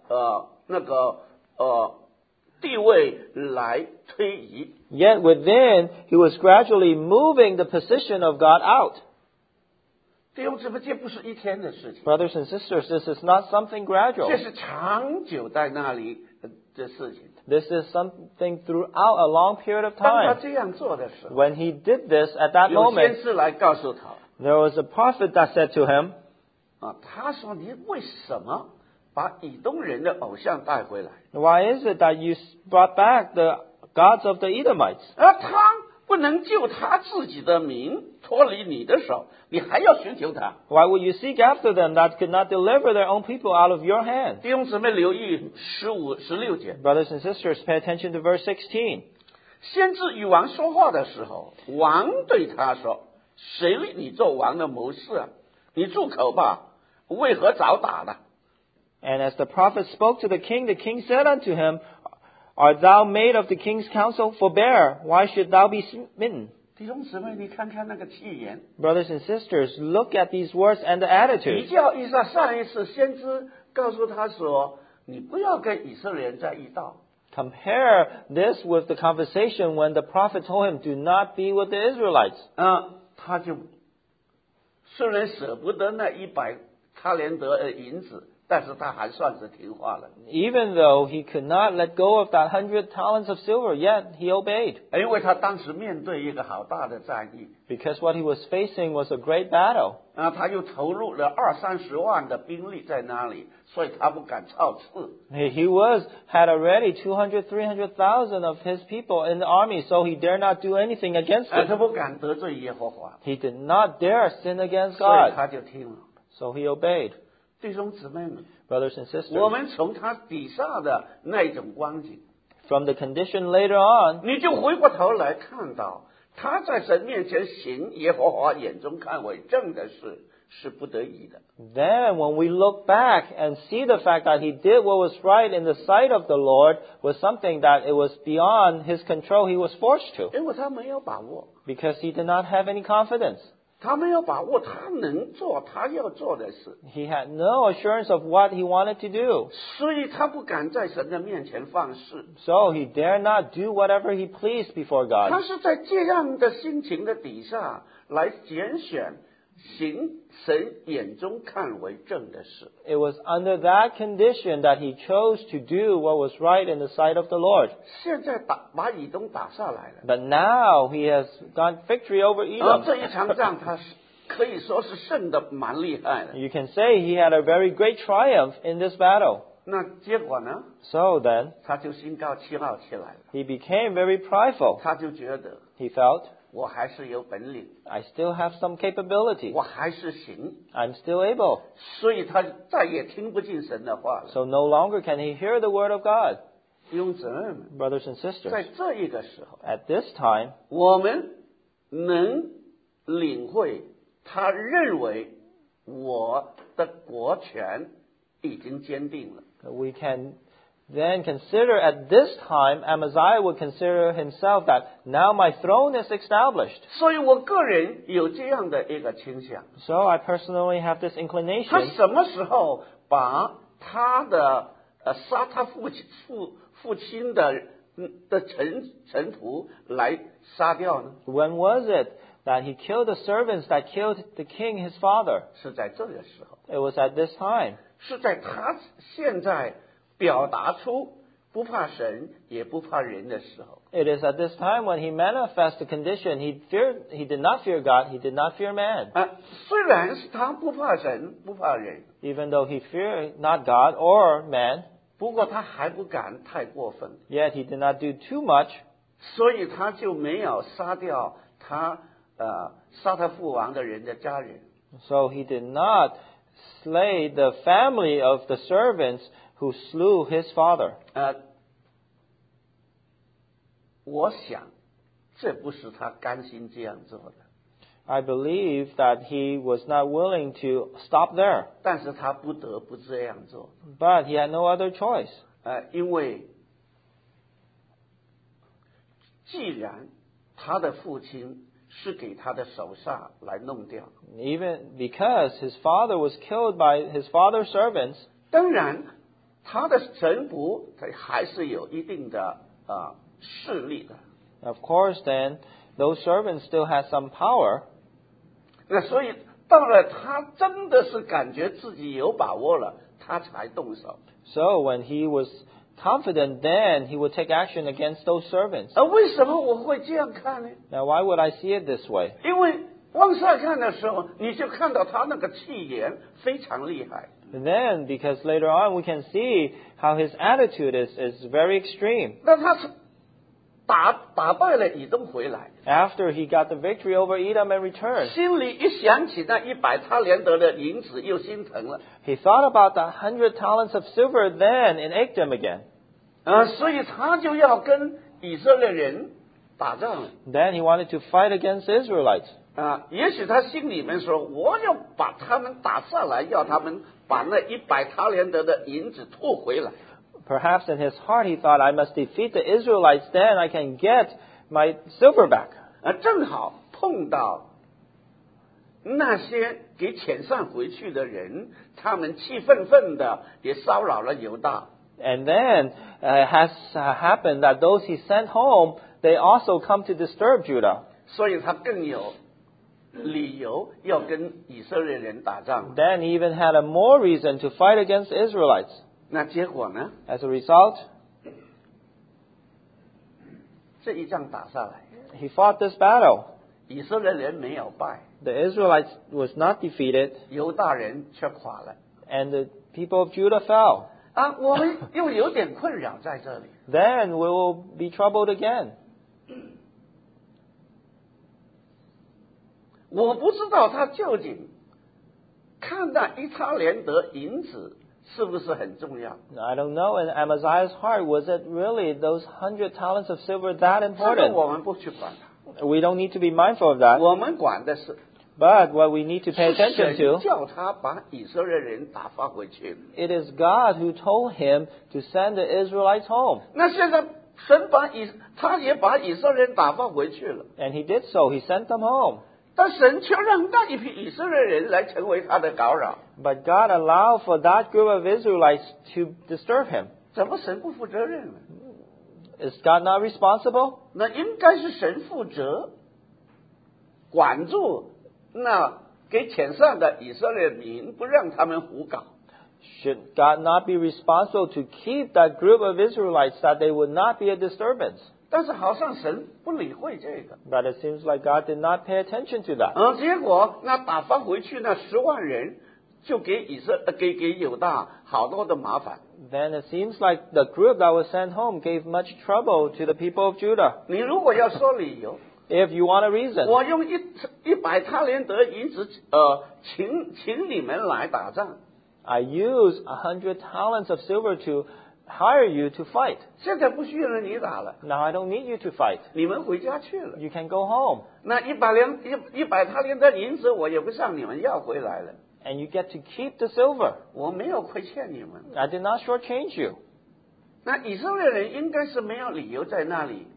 Speaker 1: 地位来推移。
Speaker 2: Yet within, he was gradually moving the position of God out.
Speaker 1: 弟兄姊妹，这不是一天的事情，
Speaker 2: Brothers and sisters, this is not something gradual.
Speaker 1: 这是长久在那里的事情。
Speaker 2: This is something throughout a long period of
Speaker 1: 当他
Speaker 2: time.
Speaker 1: 这样做的时候，
Speaker 2: When he did this, at that
Speaker 1: 有
Speaker 2: moment,
Speaker 1: 先知来告诉他
Speaker 2: there was a prophet that said to him,
Speaker 1: 他说：“你为什么把以东人的偶像带回来？
Speaker 2: Why is it that you brought back the gods of the Edomites.
Speaker 1: 而他不能救他自己的民脱离你的手，你还要寻求他。
Speaker 2: Why would you seek after them that could not deliver their own people out of your hand?
Speaker 1: 弟兄姊妹留意16节，
Speaker 2: Brothers and sisters, pay attention to verse 16.
Speaker 1: 先知与王说话的时候，王对他说：“谁立你做王的谋士啊？你住口吧！为何找打呢？”
Speaker 2: And as the prophet spoke to the king said unto him, Art thou made of the king's counsel? Forbear, why should thou be smitten?
Speaker 1: 弟兄姊妹，你看看那个气言，
Speaker 2: Brothers and sisters, look at these words and the
Speaker 1: 比
Speaker 2: attitude.
Speaker 1: 较一下上一次先知告诉他说：“你不要跟以色列人在一道。”
Speaker 2: Compare this with the conversation when the prophet told him, Do not be with the Israelites.
Speaker 1: 他就虽然舍不得那100他连得的银子，但是他还算是听话了。
Speaker 2: Even though he could not let go of that 100 talents of silver, yet he obeyed.
Speaker 1: 因为他当时面对一个好大的战役，
Speaker 2: Because what he was facing was a great battle.
Speaker 1: 他又投入了20-30万的兵力在那里，所以他不敢造次。
Speaker 2: He had already 200,000-300,000 of his people in the army, so he dare not do anything against
Speaker 1: 他
Speaker 2: it.
Speaker 1: 不敢得罪耶和华，
Speaker 2: He did not dare sin against
Speaker 1: 所以
Speaker 2: God,
Speaker 1: 他就听了。
Speaker 2: so he obeyed.
Speaker 1: 弟兄姊妹们，
Speaker 2: Brothers and
Speaker 1: 我
Speaker 2: sisters,
Speaker 1: 们从他底下的那种光景，
Speaker 2: from the condition later on,
Speaker 1: 你就回过头来看到他在神面前行耶和华眼中看为正的事，是不得已的。
Speaker 2: then when we look back and see the fact that he did what was right in the sight of the Lord was something that it was beyond his control, he was forced to,
Speaker 1: 因为他没有把握，
Speaker 2: because he did not have any confidence.
Speaker 1: 他没有把握他能做他要做的事，
Speaker 2: He had no assurance of what he wanted to do.
Speaker 1: 所以他不敢在神的面前放肆。
Speaker 2: So he dare not do whatever he pleased before
Speaker 1: 他
Speaker 2: God.
Speaker 1: 是在这样的心情的底下来拣选行神眼中看为正的事。
Speaker 2: It was under that condition that he chose to do what was right in the sight of the Lord.
Speaker 1: 现在把以东打下来了，
Speaker 2: But now he has got victory over
Speaker 1: 而
Speaker 2: Edom.
Speaker 1: 这一场仗他是可以说是胜得蛮厉害的。
Speaker 2: You can say he had a very great triumph in this battle.
Speaker 1: 那结果呢？
Speaker 2: So then,
Speaker 1: 他就心高气傲起来了，
Speaker 2: he became very prideful.
Speaker 1: 他就觉得
Speaker 2: He felt,
Speaker 1: 我还是有本领，
Speaker 2: I still have some capability.
Speaker 1: 我还是行，
Speaker 2: I'm still able.
Speaker 1: 所以他再也听不进神的话了。
Speaker 2: So no longer can he hear the word of God.
Speaker 1: 弟兄姊妹们，
Speaker 2: Brothers and
Speaker 1: 在
Speaker 2: sisters,
Speaker 1: 这一个时候，
Speaker 2: at this time,
Speaker 1: 我们能领会他认为我的国权已经坚定了。
Speaker 2: we can then consider at this time, Amaziah would consider himself that now my throne is established.
Speaker 1: 所以我个人有这样的一个倾向。
Speaker 2: So I personally have this
Speaker 1: 他
Speaker 2: inclination.
Speaker 1: 什么时候把他的杀他父亲的臣仆来杀掉呢？
Speaker 2: When was it that he killed the servants that killed the king, his father?
Speaker 1: 是在这个时候，
Speaker 2: It was at this time.
Speaker 1: 是在他现在表达出不怕神也不怕人的时候。
Speaker 2: It is at this time when he manifests the condition he did not fear God, he did not fear man.
Speaker 1: 虽然是他不怕神不怕人，
Speaker 2: Even though he feared not God or man,
Speaker 1: 不过他还不敢太过分，
Speaker 2: yet he did not do too much.
Speaker 1: 所以他就没有杀掉杀他父王的人的家人。
Speaker 2: So he did not slay the family of the servants who slew his father.
Speaker 1: 我想这不是他甘心这样做的，
Speaker 2: I believe that he was not willing to stop there,
Speaker 1: 但是他不得不这样做，
Speaker 2: but he had no other choice.
Speaker 1: 因为既然他的父亲是给他的手下来弄掉，
Speaker 2: Even because his father was killed by his father's servants,
Speaker 1: 当然他的臣仆还是有一定的势力的。
Speaker 2: of course then, those servants still had some power.
Speaker 1: 那所以到了他真的是感觉自己有把握了，他才动手。
Speaker 2: So when he was confident, then he would take action against those servants.
Speaker 1: 为什么我会这样看呢？
Speaker 2: Now why would I see it this way?
Speaker 1: 因为往下看的时候，你就看到他那个气焰非常厉害。
Speaker 2: And then, because later on we can see how his attitude is very extreme.
Speaker 1: 那他是打败了以东回来，
Speaker 2: after he got the victory over Edom and returned,
Speaker 1: 心里一想起那100他连得的银子，又心疼了。
Speaker 2: he thought about the 100 talents of silver then and ached them again.
Speaker 1: 所以他就要跟以色列人打仗了。
Speaker 2: Then he wanted to fight against the Israelites.
Speaker 1: 也许他心里面说，我要把他们打下来，要他们把那100他连得的银子吐回来。
Speaker 2: Perhaps in his heart he thought, I must defeat the Israelites, then I can get my silver back.
Speaker 1: 正好碰到那些给遣散回去的人，他们气愤愤的也骚扰了犹大。
Speaker 2: And then it has happened that those he sent home, they also come to disturb Judah.
Speaker 1: 所以他更有理由要跟以色列人打仗。
Speaker 2: Then he even had a more reason to fight against the Israelites.
Speaker 1: 那结果呢？
Speaker 2: As a result,
Speaker 1: 这一仗打下来，
Speaker 2: he fought this battle.
Speaker 1: 以色列人没有败，
Speaker 2: The Israelites was not defeated,
Speaker 1: 犹大人却垮了。
Speaker 2: and the people of Judah fell.
Speaker 1: 我们又有点困扰在这里。
Speaker 2: Then we will be troubled again.
Speaker 1: 我不知道他究竟看那一他连得银子是不是很重要？
Speaker 2: I don't know, in Amaziah's heart, was it really those 100 talents of silver that
Speaker 1: 这个
Speaker 2: important?
Speaker 1: 我们不去管它，
Speaker 2: We don't need to be mindful of that.
Speaker 1: 我们管的是
Speaker 2: But what we need to pay
Speaker 1: 是
Speaker 2: attention
Speaker 1: 神
Speaker 2: to,
Speaker 1: 叫他把以色列人打发回去。
Speaker 2: it is God who told him to send the Israelites home.
Speaker 1: 那现在神他也把以色列人打发回去了，
Speaker 2: And he did so. He sent them home.
Speaker 1: 但神却让那一批以色列人来成为他的搞扰。
Speaker 2: But God allowed for that group of Israelites to disturb him.
Speaker 1: 怎么神不负责任呢？
Speaker 2: Is God not responsible?
Speaker 1: 那应该是神负责管住那给遣散的以色列民，不让他们胡搞。
Speaker 2: Should God not be responsible to keep that group of Israelites that they would not be a disturbance?
Speaker 1: 但是好像神不理会这个，
Speaker 2: But it seems like God did not pay attention to that.
Speaker 1: 结果那打发回去那10万人，就给给犹大好多的麻烦。
Speaker 2: Then it seems like the group that was sent home gave much trouble to the people of Judah.
Speaker 1: 你如果要说理由，
Speaker 2: If you want a reason,
Speaker 1: 我用100他连得银子，请你们来打仗。
Speaker 2: I use 100 talents of silver to hire you to fight.
Speaker 1: 现在不需要你打了，
Speaker 2: Now I don't need you to fight.
Speaker 1: 你们回家去了。
Speaker 2: You can go home.
Speaker 1: 那100他连得银子，我也不向你们要回来了。
Speaker 2: And you get to keep the silver.
Speaker 1: 我没有亏欠你们。
Speaker 2: I did not shortchange you.
Speaker 1: 那以色列人应该是没有理由在那里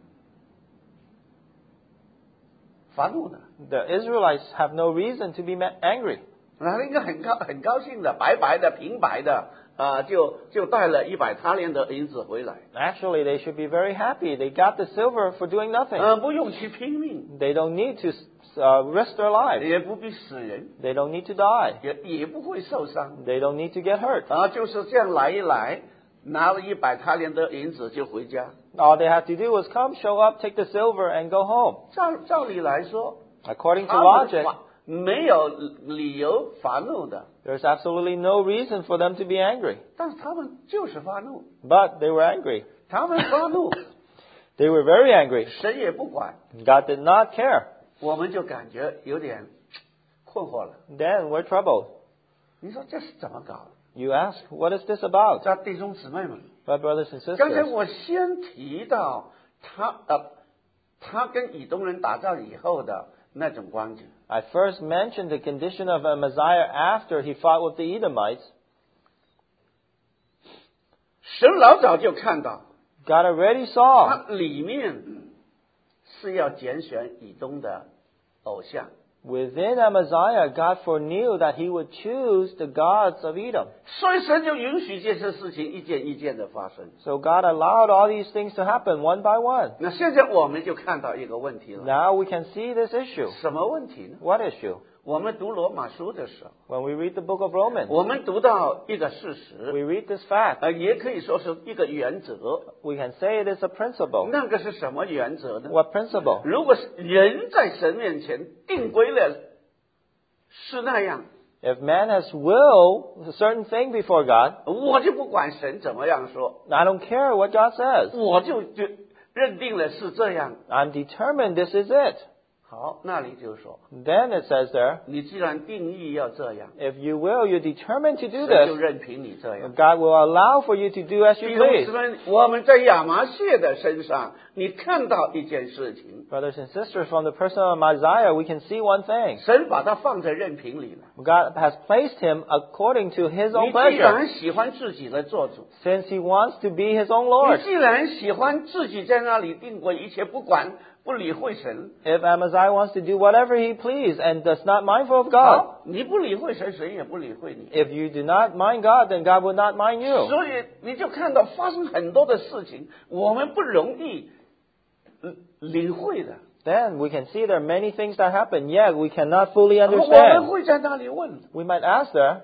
Speaker 1: 发怒的，
Speaker 2: The Israelites have no reason to be angry.
Speaker 1: 那应该很高兴的，白白的、平白的，就带了100他连的银子回来，
Speaker 2: Actually, they should be very happy. They got the silver for doing nothing.
Speaker 1: 不用去拼命，
Speaker 2: They don't need to risk their lives.
Speaker 1: 也不必死人，
Speaker 2: They don't need to die.
Speaker 1: 也不会受伤，
Speaker 2: They don't need to get hurt.
Speaker 1: 就是这样来一来，拿了100他连的银子就回家。
Speaker 2: All they have to do is come, show up, take the silver, and go home.
Speaker 1: 照理来说，
Speaker 2: According to
Speaker 1: 他们
Speaker 2: logic,
Speaker 1: 没有理由发怒的，
Speaker 2: there's absolutely no reason for them to be angry.
Speaker 1: 但是他们就是发怒，
Speaker 2: But they were angry.
Speaker 1: 他们发怒，
Speaker 2: They were very angry.
Speaker 1: 神也不管，
Speaker 2: God did not care.
Speaker 1: 我们就感觉有点困惑了。
Speaker 2: Then we're troubled.
Speaker 1: 你说这是怎么搞的？
Speaker 2: You ask, what is this about?
Speaker 1: 这弟兄姊妹们，
Speaker 2: My brothers and
Speaker 1: 刚才
Speaker 2: sisters,
Speaker 1: 我先提到他跟以东人打仗以后的那种光景。
Speaker 2: I first mentioned the condition of Amaziah after he fought with the Edomites.
Speaker 1: 神老早就看到，
Speaker 2: God already saw
Speaker 1: 他里面是要拣选以东的偶像，
Speaker 2: within Amaziah, God foreknew that he would choose the gods of Edom.
Speaker 1: 所以神就允许这些事情一件一件的发生。
Speaker 2: So God allowed all these things to happen one by one.
Speaker 1: 那现在我们就看到一个问题了，
Speaker 2: Now we can see this issue.
Speaker 1: 什么问题呢？
Speaker 2: What issue?
Speaker 1: 我们读罗马书的时候，
Speaker 2: When we read the book of Romans,
Speaker 1: 我们读到一个事实，
Speaker 2: we read this fact.
Speaker 1: 也可以说是一个原则。
Speaker 2: We can say it is a principle.
Speaker 1: 那个是什么原则呢？
Speaker 2: What principle?
Speaker 1: 如果是人在神面前定规了是那样，
Speaker 2: If man has will, a certain thing before God,
Speaker 1: 我就不管神怎么样说，
Speaker 2: I don't care what God says.
Speaker 1: 我就认定了是这样。
Speaker 2: I'm determined this is it.
Speaker 1: 好，那你就说，
Speaker 2: Then it says there,
Speaker 1: 你既然定义要这样，
Speaker 2: if you will, you're determined to do
Speaker 1: 神就
Speaker 2: this,
Speaker 1: 任凭你这样。
Speaker 2: God will allow for you to do as you
Speaker 1: 弟兄
Speaker 2: please.
Speaker 1: 姊妹，我们在亚麻谢的身上，你看到一件事情，
Speaker 2: Brothers and sisters, from the person of Messiah, we can see one thing.
Speaker 1: 神把他放在任凭里了。
Speaker 2: God has placed him according to His
Speaker 1: 你
Speaker 2: own
Speaker 1: 既
Speaker 2: pleasure,
Speaker 1: 然喜欢自己来做主，
Speaker 2: since He wants to be His own
Speaker 1: 你
Speaker 2: Lord.
Speaker 1: 既然喜欢自己在那里定规一切，不管不理会神，
Speaker 2: If Amaziah wants to do whatever he please and does not mindful of God,
Speaker 1: 好，你不理会神，神也不理会你。
Speaker 2: if you do not mind God, then God will not mind you.
Speaker 1: 所以你就看到发生很多的事情，我们不容易领会的。
Speaker 2: Then we can see there are many things that happen, yet we cannot fully
Speaker 1: 我们
Speaker 2: understand.
Speaker 1: 会在那里问，
Speaker 2: We might ask there,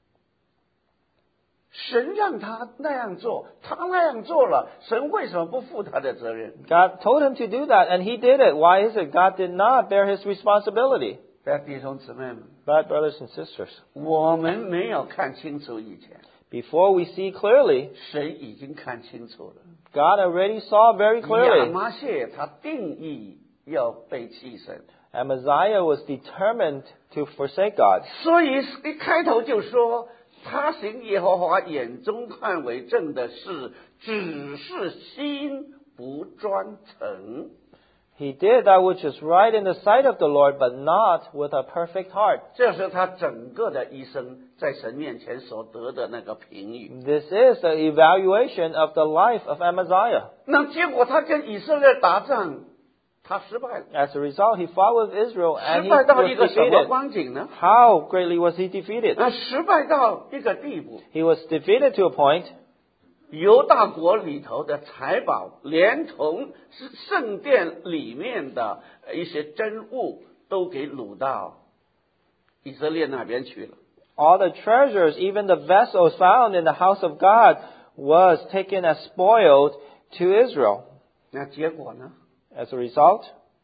Speaker 1: 神让他那样做，他那样做了，神为什么不负他的责任？
Speaker 2: God told him to do that, and he did it. Why is it God did not bear his responsibility?
Speaker 1: 弟兄姊妹们，
Speaker 2: But, brothers and sisters,
Speaker 1: 我们没有看清楚以前，
Speaker 2: before we see clearly,
Speaker 1: 神已经看清楚了。
Speaker 2: God already saw very
Speaker 1: 亚
Speaker 2: clearly.
Speaker 1: 麻谢他定义要背弃神，
Speaker 2: Amaziah was determined to forsake God.
Speaker 1: 所以一开头就说，他行耶和华眼中看为正的事，只是心不专诚。
Speaker 2: He did that which is right in the sight of the Lord, but not with a perfect heart.
Speaker 1: 这是他整个的一生在神面前所得的那个评语。
Speaker 2: This is the evaluation of the life of Amaziah.
Speaker 1: 那结果他跟以色列打仗，他失败了，
Speaker 2: As a result, he fought with Israel
Speaker 1: 失
Speaker 2: and he
Speaker 1: 败到
Speaker 2: was
Speaker 1: 一个什么
Speaker 2: defeated.
Speaker 1: 光景呢？
Speaker 2: How greatly was he defeated?
Speaker 1: 失败到一个地步，
Speaker 2: He was defeated to a point
Speaker 1: 犹大国里头的财宝，连同是圣殿里面的一些珍物，都给掳到以色列那边去了。
Speaker 2: all the treasures, even the vessels found in the house of God, was taken as spoiled to Israel.
Speaker 1: 那结果呢？
Speaker 2: As a result,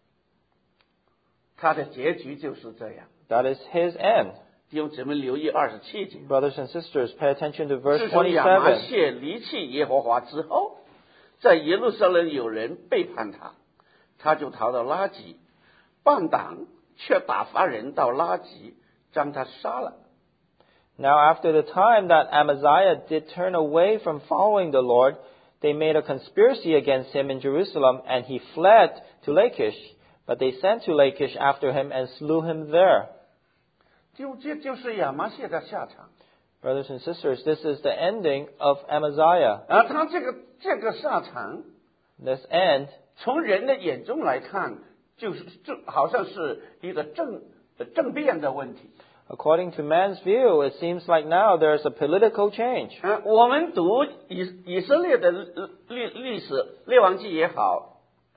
Speaker 1: 他的结局就是这样。
Speaker 2: that is his end.
Speaker 1: 弟兄姊妹留意27节。
Speaker 2: Brothers and sisters, pay attention to verse
Speaker 1: 自从亚麻
Speaker 2: 27.
Speaker 1: 谢离弃耶和华之后，在耶路撒冷有人背叛他，他就逃到拉吉，半党却打发人到拉吉，将他杀了。
Speaker 2: Now after the time that Amaziah did turn away from following the Lord, they made a conspiracy against him in Jerusalem, and he fled to Lachish. But they sent to Lachish after him and slew him there.
Speaker 1: 这就是亚麻谢的下场。
Speaker 2: Brothers and sisters, this is the ending of Amaziah.
Speaker 1: 他这个下场，
Speaker 2: This end,
Speaker 1: 从人的眼中来看，就好像是一个政变的问题。
Speaker 2: according to man's view, it seems like now there is a political change.
Speaker 1: 我们读以色列的历史，列王记也好，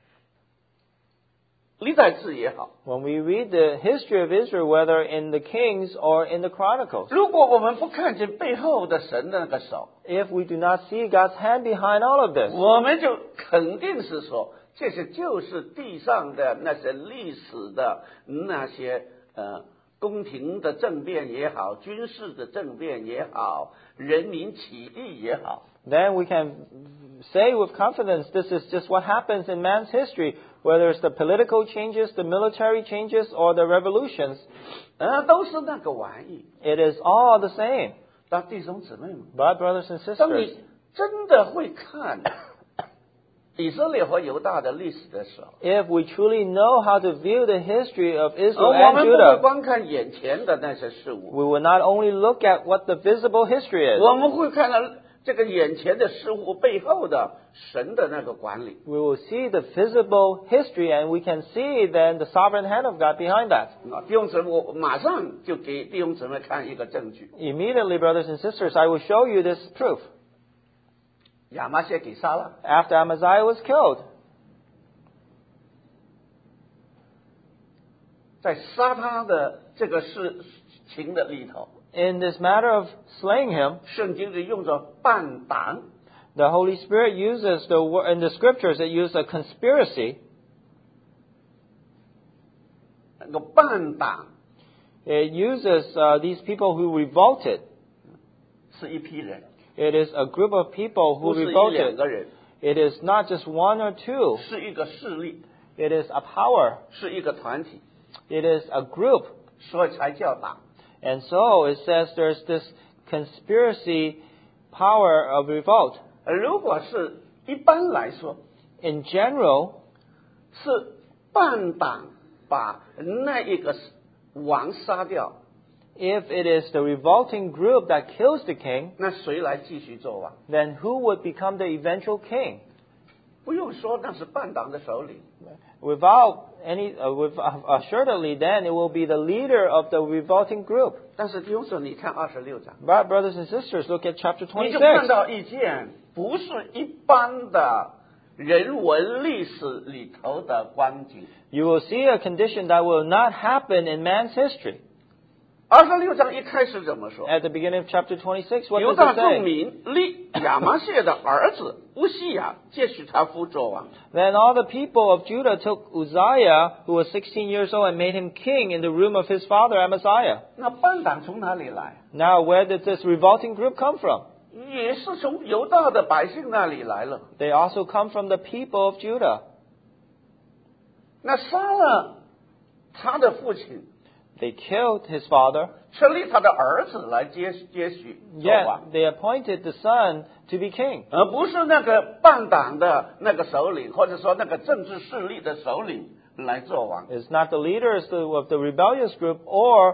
Speaker 1: 历代志也好，
Speaker 2: When we read the history of Israel, whether in the Kings or in the Chronicles,
Speaker 1: 如果我们不看见背后的神的那个手，
Speaker 2: if we do not see God's hand behind all of this,
Speaker 1: 我们就肯定是说，这些就是地上的那些历史的那些宫廷的政变也好，军事的政变也好，人民起义也好，
Speaker 2: then we can say with confidence this is just what happens in man's history, whether it's the political changes, the military changes, or the revolutions.
Speaker 1: 都是那个玩意。
Speaker 2: It is all the same.
Speaker 1: 当弟兄姊妹们，
Speaker 2: But brothers and
Speaker 1: 当
Speaker 2: sisters,
Speaker 1: 你真的会看以色列和犹大的历史的时候，
Speaker 2: if we truly know how to view the history of Israel
Speaker 1: 我
Speaker 2: and
Speaker 1: 们不会
Speaker 2: Judah,
Speaker 1: 光看眼前的那些事物，
Speaker 2: we will not only look at what the visible history is,
Speaker 1: 我们会看到这个眼前的事物背后的神的那个管理。
Speaker 2: we will see the visible history and we can see then the sovereign hand of God behind that.
Speaker 1: 弟兄姊妹，我马上就给弟兄姊妹看一个证据：
Speaker 2: Immediately, brothers and sisters, I will show you this proof.
Speaker 1: 亚麻谢给杀了，
Speaker 2: After Amaziah was killed,
Speaker 1: 在杀他的这个事情的里头，
Speaker 2: in this matter of slaying him,
Speaker 1: 圣经里用着半党，
Speaker 2: the Holy Spirit uses the word in the scriptures. It used a conspiracy.
Speaker 1: 那个半党
Speaker 2: It uses these people who revolted.
Speaker 1: 是一批人，
Speaker 2: It is a group of people
Speaker 1: 不
Speaker 2: who
Speaker 1: 是一两
Speaker 2: revolted.
Speaker 1: 个人。
Speaker 2: It is not just one or two.
Speaker 1: 是一个势力，
Speaker 2: It is a power.
Speaker 1: 是一个团体，
Speaker 2: It is a group.
Speaker 1: 所以才叫党。
Speaker 2: And so it says there's this conspiracy power of revolt.
Speaker 1: 如果是一般来说，
Speaker 2: In general,
Speaker 1: 是半党把那一个王杀掉，
Speaker 2: if it is the revolting group that kills the king,
Speaker 1: 那谁来继续做王？
Speaker 2: then who would become the eventual king?
Speaker 1: 不用说，那是半党的首领。
Speaker 2: Assuredly, then it will be the leader of the revolting group.
Speaker 1: 但是弟兄姊妹，你看26章，
Speaker 2: But brothers and sisters, look at chapter
Speaker 1: 你就看
Speaker 2: 26.
Speaker 1: 到一件不是一般的人文历史里头的光景。
Speaker 2: You will see a condition that will not happen in man's history.
Speaker 1: 26章一开始怎么说？
Speaker 2: At the beginning of chapter 26, what
Speaker 1: 犹
Speaker 2: does
Speaker 1: 大
Speaker 2: it
Speaker 1: 众
Speaker 2: say?
Speaker 1: 民立亚玛谢的儿子乌西雅，接续他父作王。
Speaker 2: Then all the people of Judah took Uzziah, who was 16 years old, and made him king in the room of his father Amaziah.
Speaker 1: 那半党从哪里来？
Speaker 2: Now, where did this revolting group come from?
Speaker 1: 也是从犹大的百姓那里来了。
Speaker 2: They also come from the people of Judah.
Speaker 1: 那杀了他的父亲，
Speaker 2: They killed his father,
Speaker 1: 却立他的儿子来接续做王，
Speaker 2: yet they appointed the son to be king.
Speaker 1: 而不是那个半党的那个首领，或者说那个政治势力的首领来做王。
Speaker 2: It's not the leaders of the rebellious group or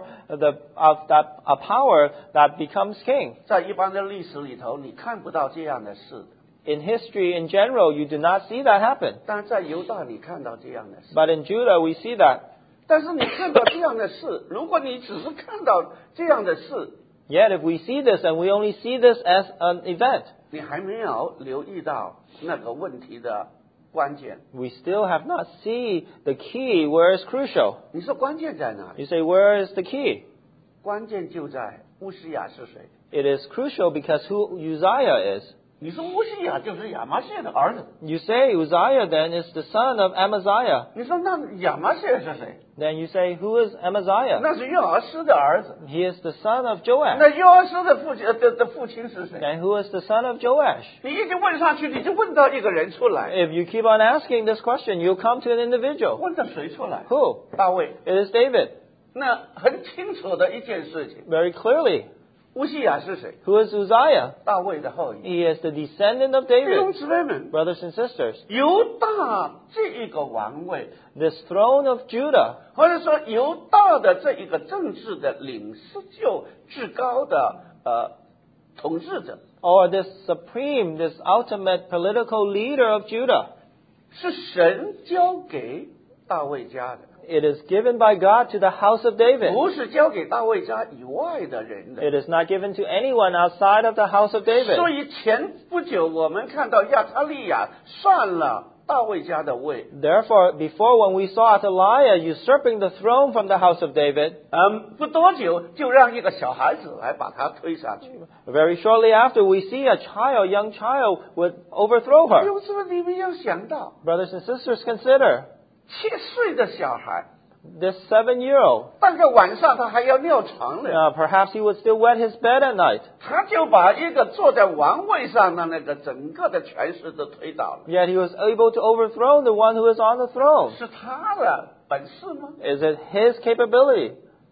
Speaker 2: a power that becomes king.
Speaker 1: 在一般的历史里头，你看不到这样的事，
Speaker 2: In history in general, you do not see that happen.
Speaker 1: 但是在犹大你看到这样的事。
Speaker 2: But in Judah, we see that.
Speaker 1: 但是你看到这样的事，如果你只是看到这样的事，
Speaker 2: Yet, if we see this and we only see this as an event,
Speaker 1: 你还没有留意到那个问题的关键。
Speaker 2: we still have not seen the key where is crucial.
Speaker 1: 你说关键在哪里？
Speaker 2: You say, where is the key?
Speaker 1: 关键就在乌西雅是谁？
Speaker 2: It is crucial because who Uzziah is.
Speaker 1: 你说乌西雅就是亚玛谢的儿子，
Speaker 2: You say Uzziah then is the son of Amaziah.
Speaker 1: 你说那亚玛谢是谁？
Speaker 2: Then you say, who is Amaziah?
Speaker 1: 那是约尔斯的儿子。
Speaker 2: He is the son of Joash.
Speaker 1: 那约尔斯的父亲是谁？
Speaker 2: And who is the son of Joash?
Speaker 1: 你一直问上去，你就问到一个人出来，
Speaker 2: If you keep on asking this question, you'll come to an individual.
Speaker 1: 问到谁出来？
Speaker 2: Who?
Speaker 1: 大卫。
Speaker 2: It is David.
Speaker 1: 那很清楚的一件事情，
Speaker 2: Very clearly.
Speaker 1: 乌西雅是谁？
Speaker 2: Who is Uzziah?
Speaker 1: 大卫的后裔。
Speaker 2: He is the descendant of
Speaker 1: 弟兄
Speaker 2: David.
Speaker 1: 姊妹们，
Speaker 2: Brothers and sisters,
Speaker 1: 犹大这一个王位，
Speaker 2: this throne of Judah,
Speaker 1: 或者说犹大的这一个政治的领袖至高的统治者，
Speaker 2: or this supreme, this ultimate political leader of Judah,
Speaker 1: 是神交给大卫家的，
Speaker 2: it is given by God to the house of David.
Speaker 1: 不是交给大卫家以外的人的。
Speaker 2: It is not given to anyone outside of the house of David.
Speaker 1: 所以前不久我们看到亚他利亚算了大卫家的位，
Speaker 2: Therefore, before when we saw Athaliah usurping the throne from the house of David,
Speaker 1: 不多久就让一个小孩子来把他推下去。
Speaker 2: very shortly after we see a young child would overthrow
Speaker 1: 弟
Speaker 2: her.
Speaker 1: 兄姊妹，你们要想到
Speaker 2: Brothers and sisters, consider
Speaker 1: 7岁的小孩，
Speaker 2: this 7-year-old.
Speaker 1: 半个晚上他还要尿床了，
Speaker 2: Perhaps he would still wet his bed at night.
Speaker 1: 他就把一个坐在王位上的那个整个的权势都推倒了，
Speaker 2: Yet he was able to overthrow the one who is on the throne.
Speaker 1: 是他的本事吗？
Speaker 2: Is it his capability?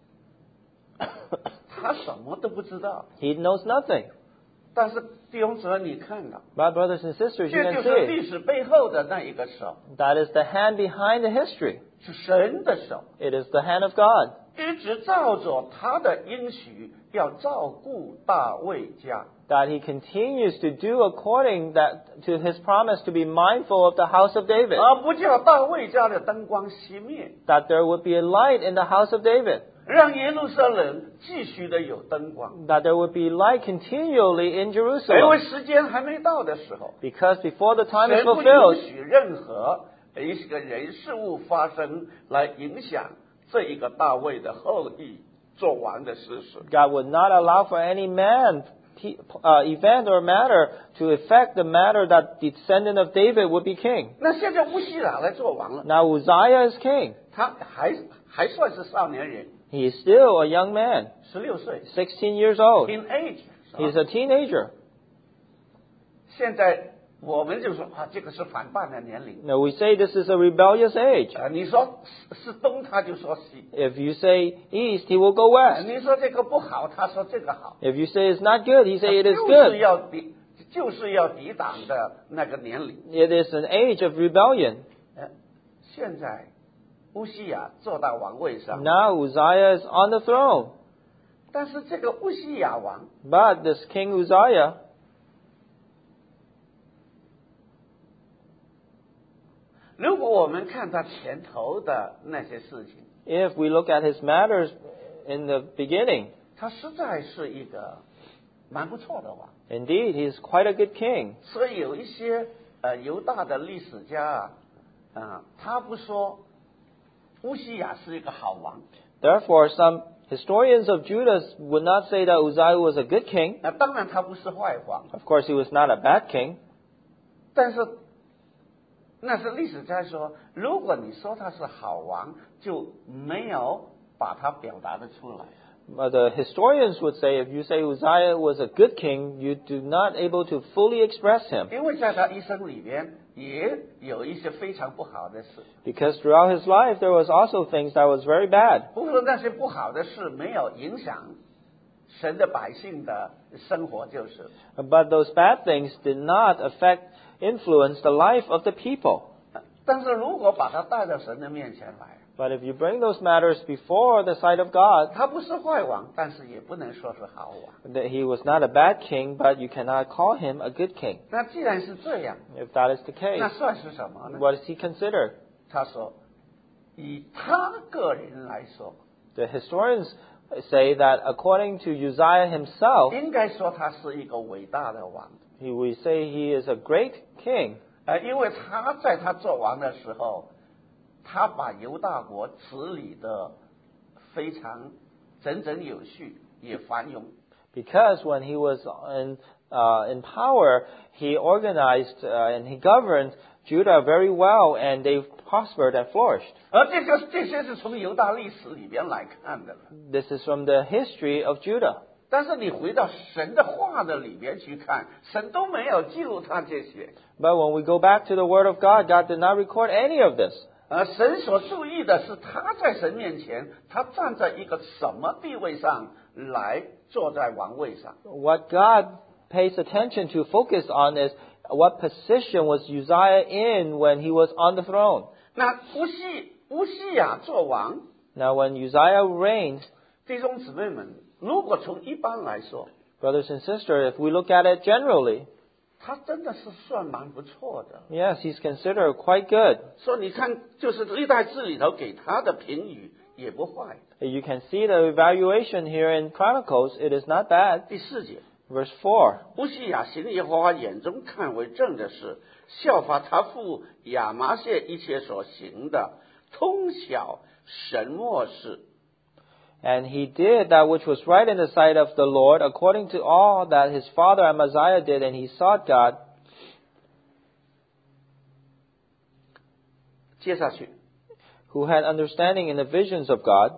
Speaker 1: 他什么都不知道。
Speaker 2: He knows nothing.
Speaker 1: 但是弟兄姊妹，你看到，
Speaker 2: But brothers and sisters, you
Speaker 1: 这
Speaker 2: can
Speaker 1: 就是
Speaker 2: see
Speaker 1: 历史背后的那一个手，
Speaker 2: that is the hand behind the history.
Speaker 1: 是神的手，
Speaker 2: It is the hand of God.
Speaker 1: 一直照着他的应许，要照顾大卫家。
Speaker 2: That he continues to do according to his promise to be mindful of the house of David.
Speaker 1: 而不叫大卫家的灯光熄灭，
Speaker 2: That there would be a light in the house of David.
Speaker 1: 让耶路撒冷继续的有灯光。
Speaker 2: That there would be light continually in
Speaker 1: 因为
Speaker 2: Jerusalem.
Speaker 1: 时间还没到的时候，
Speaker 2: Because before the time is
Speaker 1: 神不
Speaker 2: fulfilled,
Speaker 1: 允许任何一个人事物发生来影响这一个大卫的后裔做王的事实。
Speaker 2: God would not allow for any event or matter to affect the matter that the descendant of David would be king.
Speaker 1: 那现在乌西雅来做王了，
Speaker 2: Now Uzziah is king.
Speaker 1: 他还算是少年人，
Speaker 2: He is still a young man,
Speaker 1: 16岁
Speaker 2: 16 years old.
Speaker 1: ，teenage。
Speaker 2: He's a teenager.
Speaker 1: 现在我们就说啊，这个是反叛的年龄。
Speaker 2: Now we say this is a rebellious age.
Speaker 1: 你说是东，他就说西。
Speaker 2: If you say east, he will go west.
Speaker 1: 你说这个不好，他说这个好。
Speaker 2: If you say it's not good, he say it is
Speaker 1: 就是要抵挡的那个年龄。
Speaker 2: good. It is an age of rebellion.
Speaker 1: 现在乌西雅坐到王位上，
Speaker 2: Now Uzziah is on the throne.
Speaker 1: 但是这个乌西雅王
Speaker 2: But this King Uzziah,
Speaker 1: 如果我们看他前头的那些事情，
Speaker 2: if we look at his matters in the beginning,
Speaker 1: 他实在是一个蛮不错的王。
Speaker 2: indeed, he is quite a good king.
Speaker 1: 所以有一些犹大的历史家他不说乌西雅是一个好王。
Speaker 2: Therefore, some historians of Judah would not say that Uzziah was a good king.
Speaker 1: 当然他不是坏王，
Speaker 2: Of course, he was not a bad king.
Speaker 1: 但是那是历史家说，如果你说他是好王，就没有把他表达得出来。
Speaker 2: But the historians would say, if you say Uzziah was a good king, you do not able to fully express him.
Speaker 1: 因为在他一生里边也有一些非常不好的事，
Speaker 2: Because throughout his life, there was also things that was very bad.
Speaker 1: 不过那些不好的事没有影响神的百姓的生活，就是。
Speaker 2: But those bad things did not influence the life of the people.
Speaker 1: 但是如果把他带到神的面前来，
Speaker 2: But if you bring those matters before the sight of God,
Speaker 1: 他不是坏王，但是也不能说是好王。
Speaker 2: that he was not a bad king, but you cannot call him a good king.
Speaker 1: 那既然是这样，
Speaker 2: If that is the
Speaker 1: 那
Speaker 2: case,
Speaker 1: 算是什么呢？
Speaker 2: what is he considered?
Speaker 1: 他说，以他个人来说，
Speaker 2: The historians say that according to Uzziah himself,
Speaker 1: 应该说他是一个伟大的王。
Speaker 2: we say he is a great king.
Speaker 1: 因为他在他做王的时候，他把犹大国治理的非常整整有序，也繁荣。
Speaker 2: Because when he was in power, he organized and he governed Judah very well, and they prospered and flourished.
Speaker 1: 而这些是从犹大历史里边来看的。
Speaker 2: This is from the history of Judah.
Speaker 1: 但是你回到神的话的里边去看，神都没有记录他这些。
Speaker 2: But when we go back to the Word of God, God did not record any of this.
Speaker 1: 神所注意的是他在神面前，他站在一个什么地位上来坐在王位上。
Speaker 2: What God pays attention to, focus on, is what position was Uzziah in when he was on the throne.
Speaker 1: 那乌西雅做王，
Speaker 2: Now, when Uzziah reigned,
Speaker 1: 弟兄姊妹们，如果从一般来说，
Speaker 2: brothers and sisters, if we look at it generally,
Speaker 1: 他真的是算蛮不错的。
Speaker 2: yes, he's considered quite good.
Speaker 1: 所以你看，就是历代志里头给他的评语也不坏。
Speaker 2: You can see the evaluation here in Chronicles. It is not bad.
Speaker 1: 第4节，
Speaker 2: Verse 4.
Speaker 1: 乌西雅行耶和华眼中看为正的事，效法他父亚玛谢一切所行的，通晓神默示。
Speaker 2: And he did that which was right in the sight of the Lord, according to all that his father Amaziah did, and he sought God.
Speaker 1: 接下去，
Speaker 2: Who had understanding in the visions of God.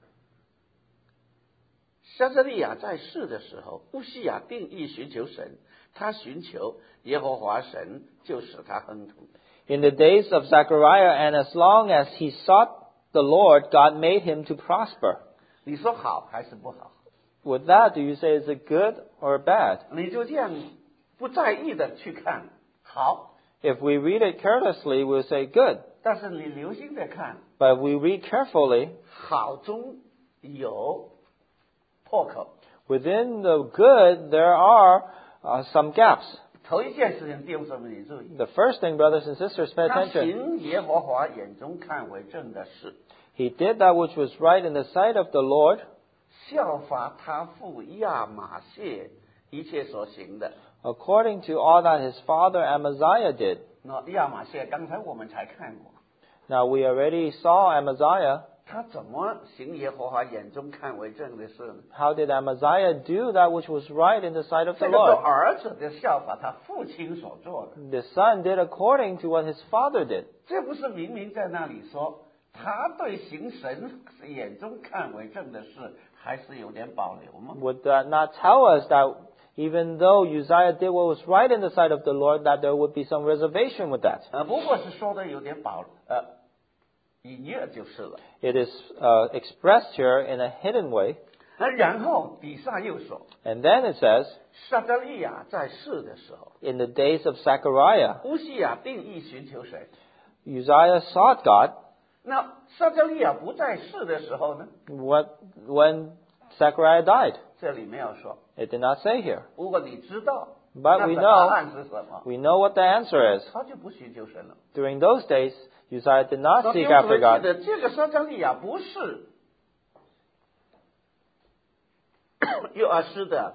Speaker 1: 撒迦利亚在世的时候，乌西雅定义寻求神，他寻求耶和华神，就使他亨通。
Speaker 2: In the days of Zechariah, and as long as he sought the Lord, God made him to prosper.
Speaker 1: 你说好还是不好？
Speaker 2: With that, do you say is it good or bad?
Speaker 1: 你就这样不在意的去看，好。
Speaker 2: If we read it carelessly, we'll say good.
Speaker 1: 但是你留心的看，
Speaker 2: But if we read carefully,
Speaker 1: 好中有破口。
Speaker 2: within the good, there are some gaps.
Speaker 1: 头一件事情，弟兄姊妹，你注意，
Speaker 2: The first thing, brothers and sisters, pay
Speaker 1: 他
Speaker 2: attention.
Speaker 1: 行耶和华眼中看为正的事，
Speaker 2: He did that which was right in the sight of the Lord,
Speaker 1: 效法他父亚玛谢一切所行的。
Speaker 2: according to all that his father Amaziah did.
Speaker 1: 那亚玛谢刚才我们才看过，
Speaker 2: Now, we already saw Amaziah.
Speaker 1: 他怎么行耶和华眼中看为正的事呢？
Speaker 2: How did Amaziah do that which was right in the sight of
Speaker 1: 这
Speaker 2: the
Speaker 1: 个做
Speaker 2: Lord?
Speaker 1: 儿子的效法他父亲所做的，
Speaker 2: The son did according to what his father did.
Speaker 1: 这不是明明在那里说他对行神眼中看为正的事还是有点保留吗？
Speaker 2: Would that not tell us that even though Uzziah did what was right in the sight of the Lord, that there would be some reservation with that.
Speaker 1: 不过是说的有点隐约就是了。
Speaker 2: It is expressed here in a hidden way.
Speaker 1: 然后底下又说，
Speaker 2: And then it says,
Speaker 1: 撒迦利亚在世的时候，
Speaker 2: in the days of Zechariah,
Speaker 1: 乌西雅定义寻求谁？
Speaker 2: Uzziah sought God.
Speaker 1: 那撒迦利亚不在世的时候呢？
Speaker 2: When Zechariah died,
Speaker 1: 这里没有说。
Speaker 2: it did not say here.
Speaker 1: 如果你知道，
Speaker 2: But
Speaker 1: 那
Speaker 2: we
Speaker 1: 个答
Speaker 2: know,
Speaker 1: 案是什么？
Speaker 2: we know what the answer is.
Speaker 1: 他就不寻求神了。
Speaker 2: During those days, Uzziah did not
Speaker 1: 所以
Speaker 2: seek
Speaker 1: 弟兄姊
Speaker 2: after
Speaker 1: 妹记
Speaker 2: God.
Speaker 1: 得，这个撒迦利亚不是约阿施的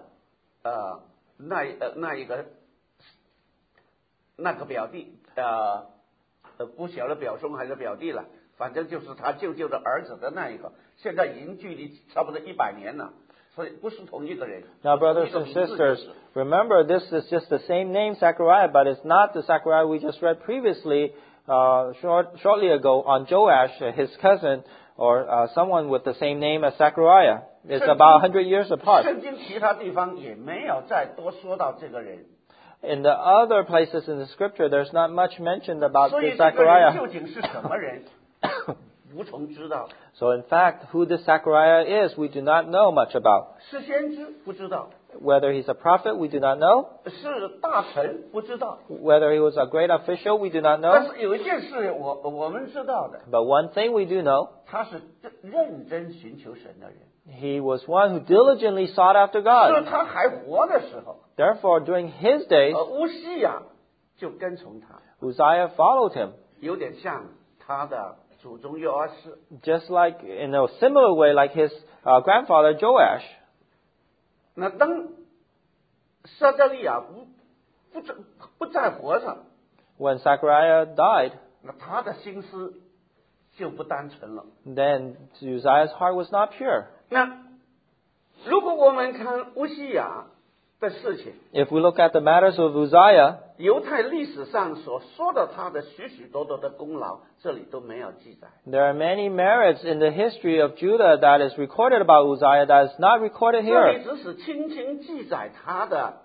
Speaker 1: 那个表弟不晓得表兄还是表弟了，反正就是他舅舅的儿子的那一个，现在已经距离差不多100年了，所以不是同一个人。
Speaker 2: Now,
Speaker 1: 同
Speaker 2: brothers
Speaker 1: 一个
Speaker 2: and
Speaker 1: 名字就
Speaker 2: sisters,
Speaker 1: 是
Speaker 2: remember this is just the same name, Zechariah, but it's not the Zechariah we just read previously, shortly ago on Joash, his cousin, or someone with the same name as Zechariah. It's about 100 years apart.
Speaker 1: 圣经其他地方也没有再多说到这个人，
Speaker 2: In the other places in the scripture, there's not much mentioned about
Speaker 1: 所以
Speaker 2: this
Speaker 1: 这个人
Speaker 2: Zechariah.
Speaker 1: 究竟是什么人，无从知道。
Speaker 2: So in fact, who this Zechariah is, we do not know much about.
Speaker 1: 是先知不知道，
Speaker 2: Whether he's a prophet, we do not know.
Speaker 1: 是大臣不知道。
Speaker 2: Whether he was a great official, we do not
Speaker 1: 但
Speaker 2: know.
Speaker 1: 是有一件事我们知道的，
Speaker 2: But one thing we do know,
Speaker 1: 他是认真寻求神的人。
Speaker 2: he was one who diligently sought after
Speaker 1: 是
Speaker 2: God.
Speaker 1: 他还活的时候，
Speaker 2: Therefore, during his days,
Speaker 1: 乌西雅就跟从他，
Speaker 2: Uzziah followed him.
Speaker 1: 有点像他的祖宗约阿施。
Speaker 2: Just like, in a similar way, like his grandfather Joash.
Speaker 1: 那当撒迦利亚不再活着，
Speaker 2: When Zechariah died,
Speaker 1: 那他的心思就不单纯了。
Speaker 2: then Uzziah's heart was not pure.
Speaker 1: 那如果我们看乌西雅的事情，
Speaker 2: If we look at the matters of Uzziah,
Speaker 1: 犹太历史上所说的他的许许多多的功劳，这里都没有记载。
Speaker 2: there are many merits in the history of Judah that is recorded about Uzziah that is not recorded
Speaker 1: 这里
Speaker 2: here.
Speaker 1: 只是轻轻记载他的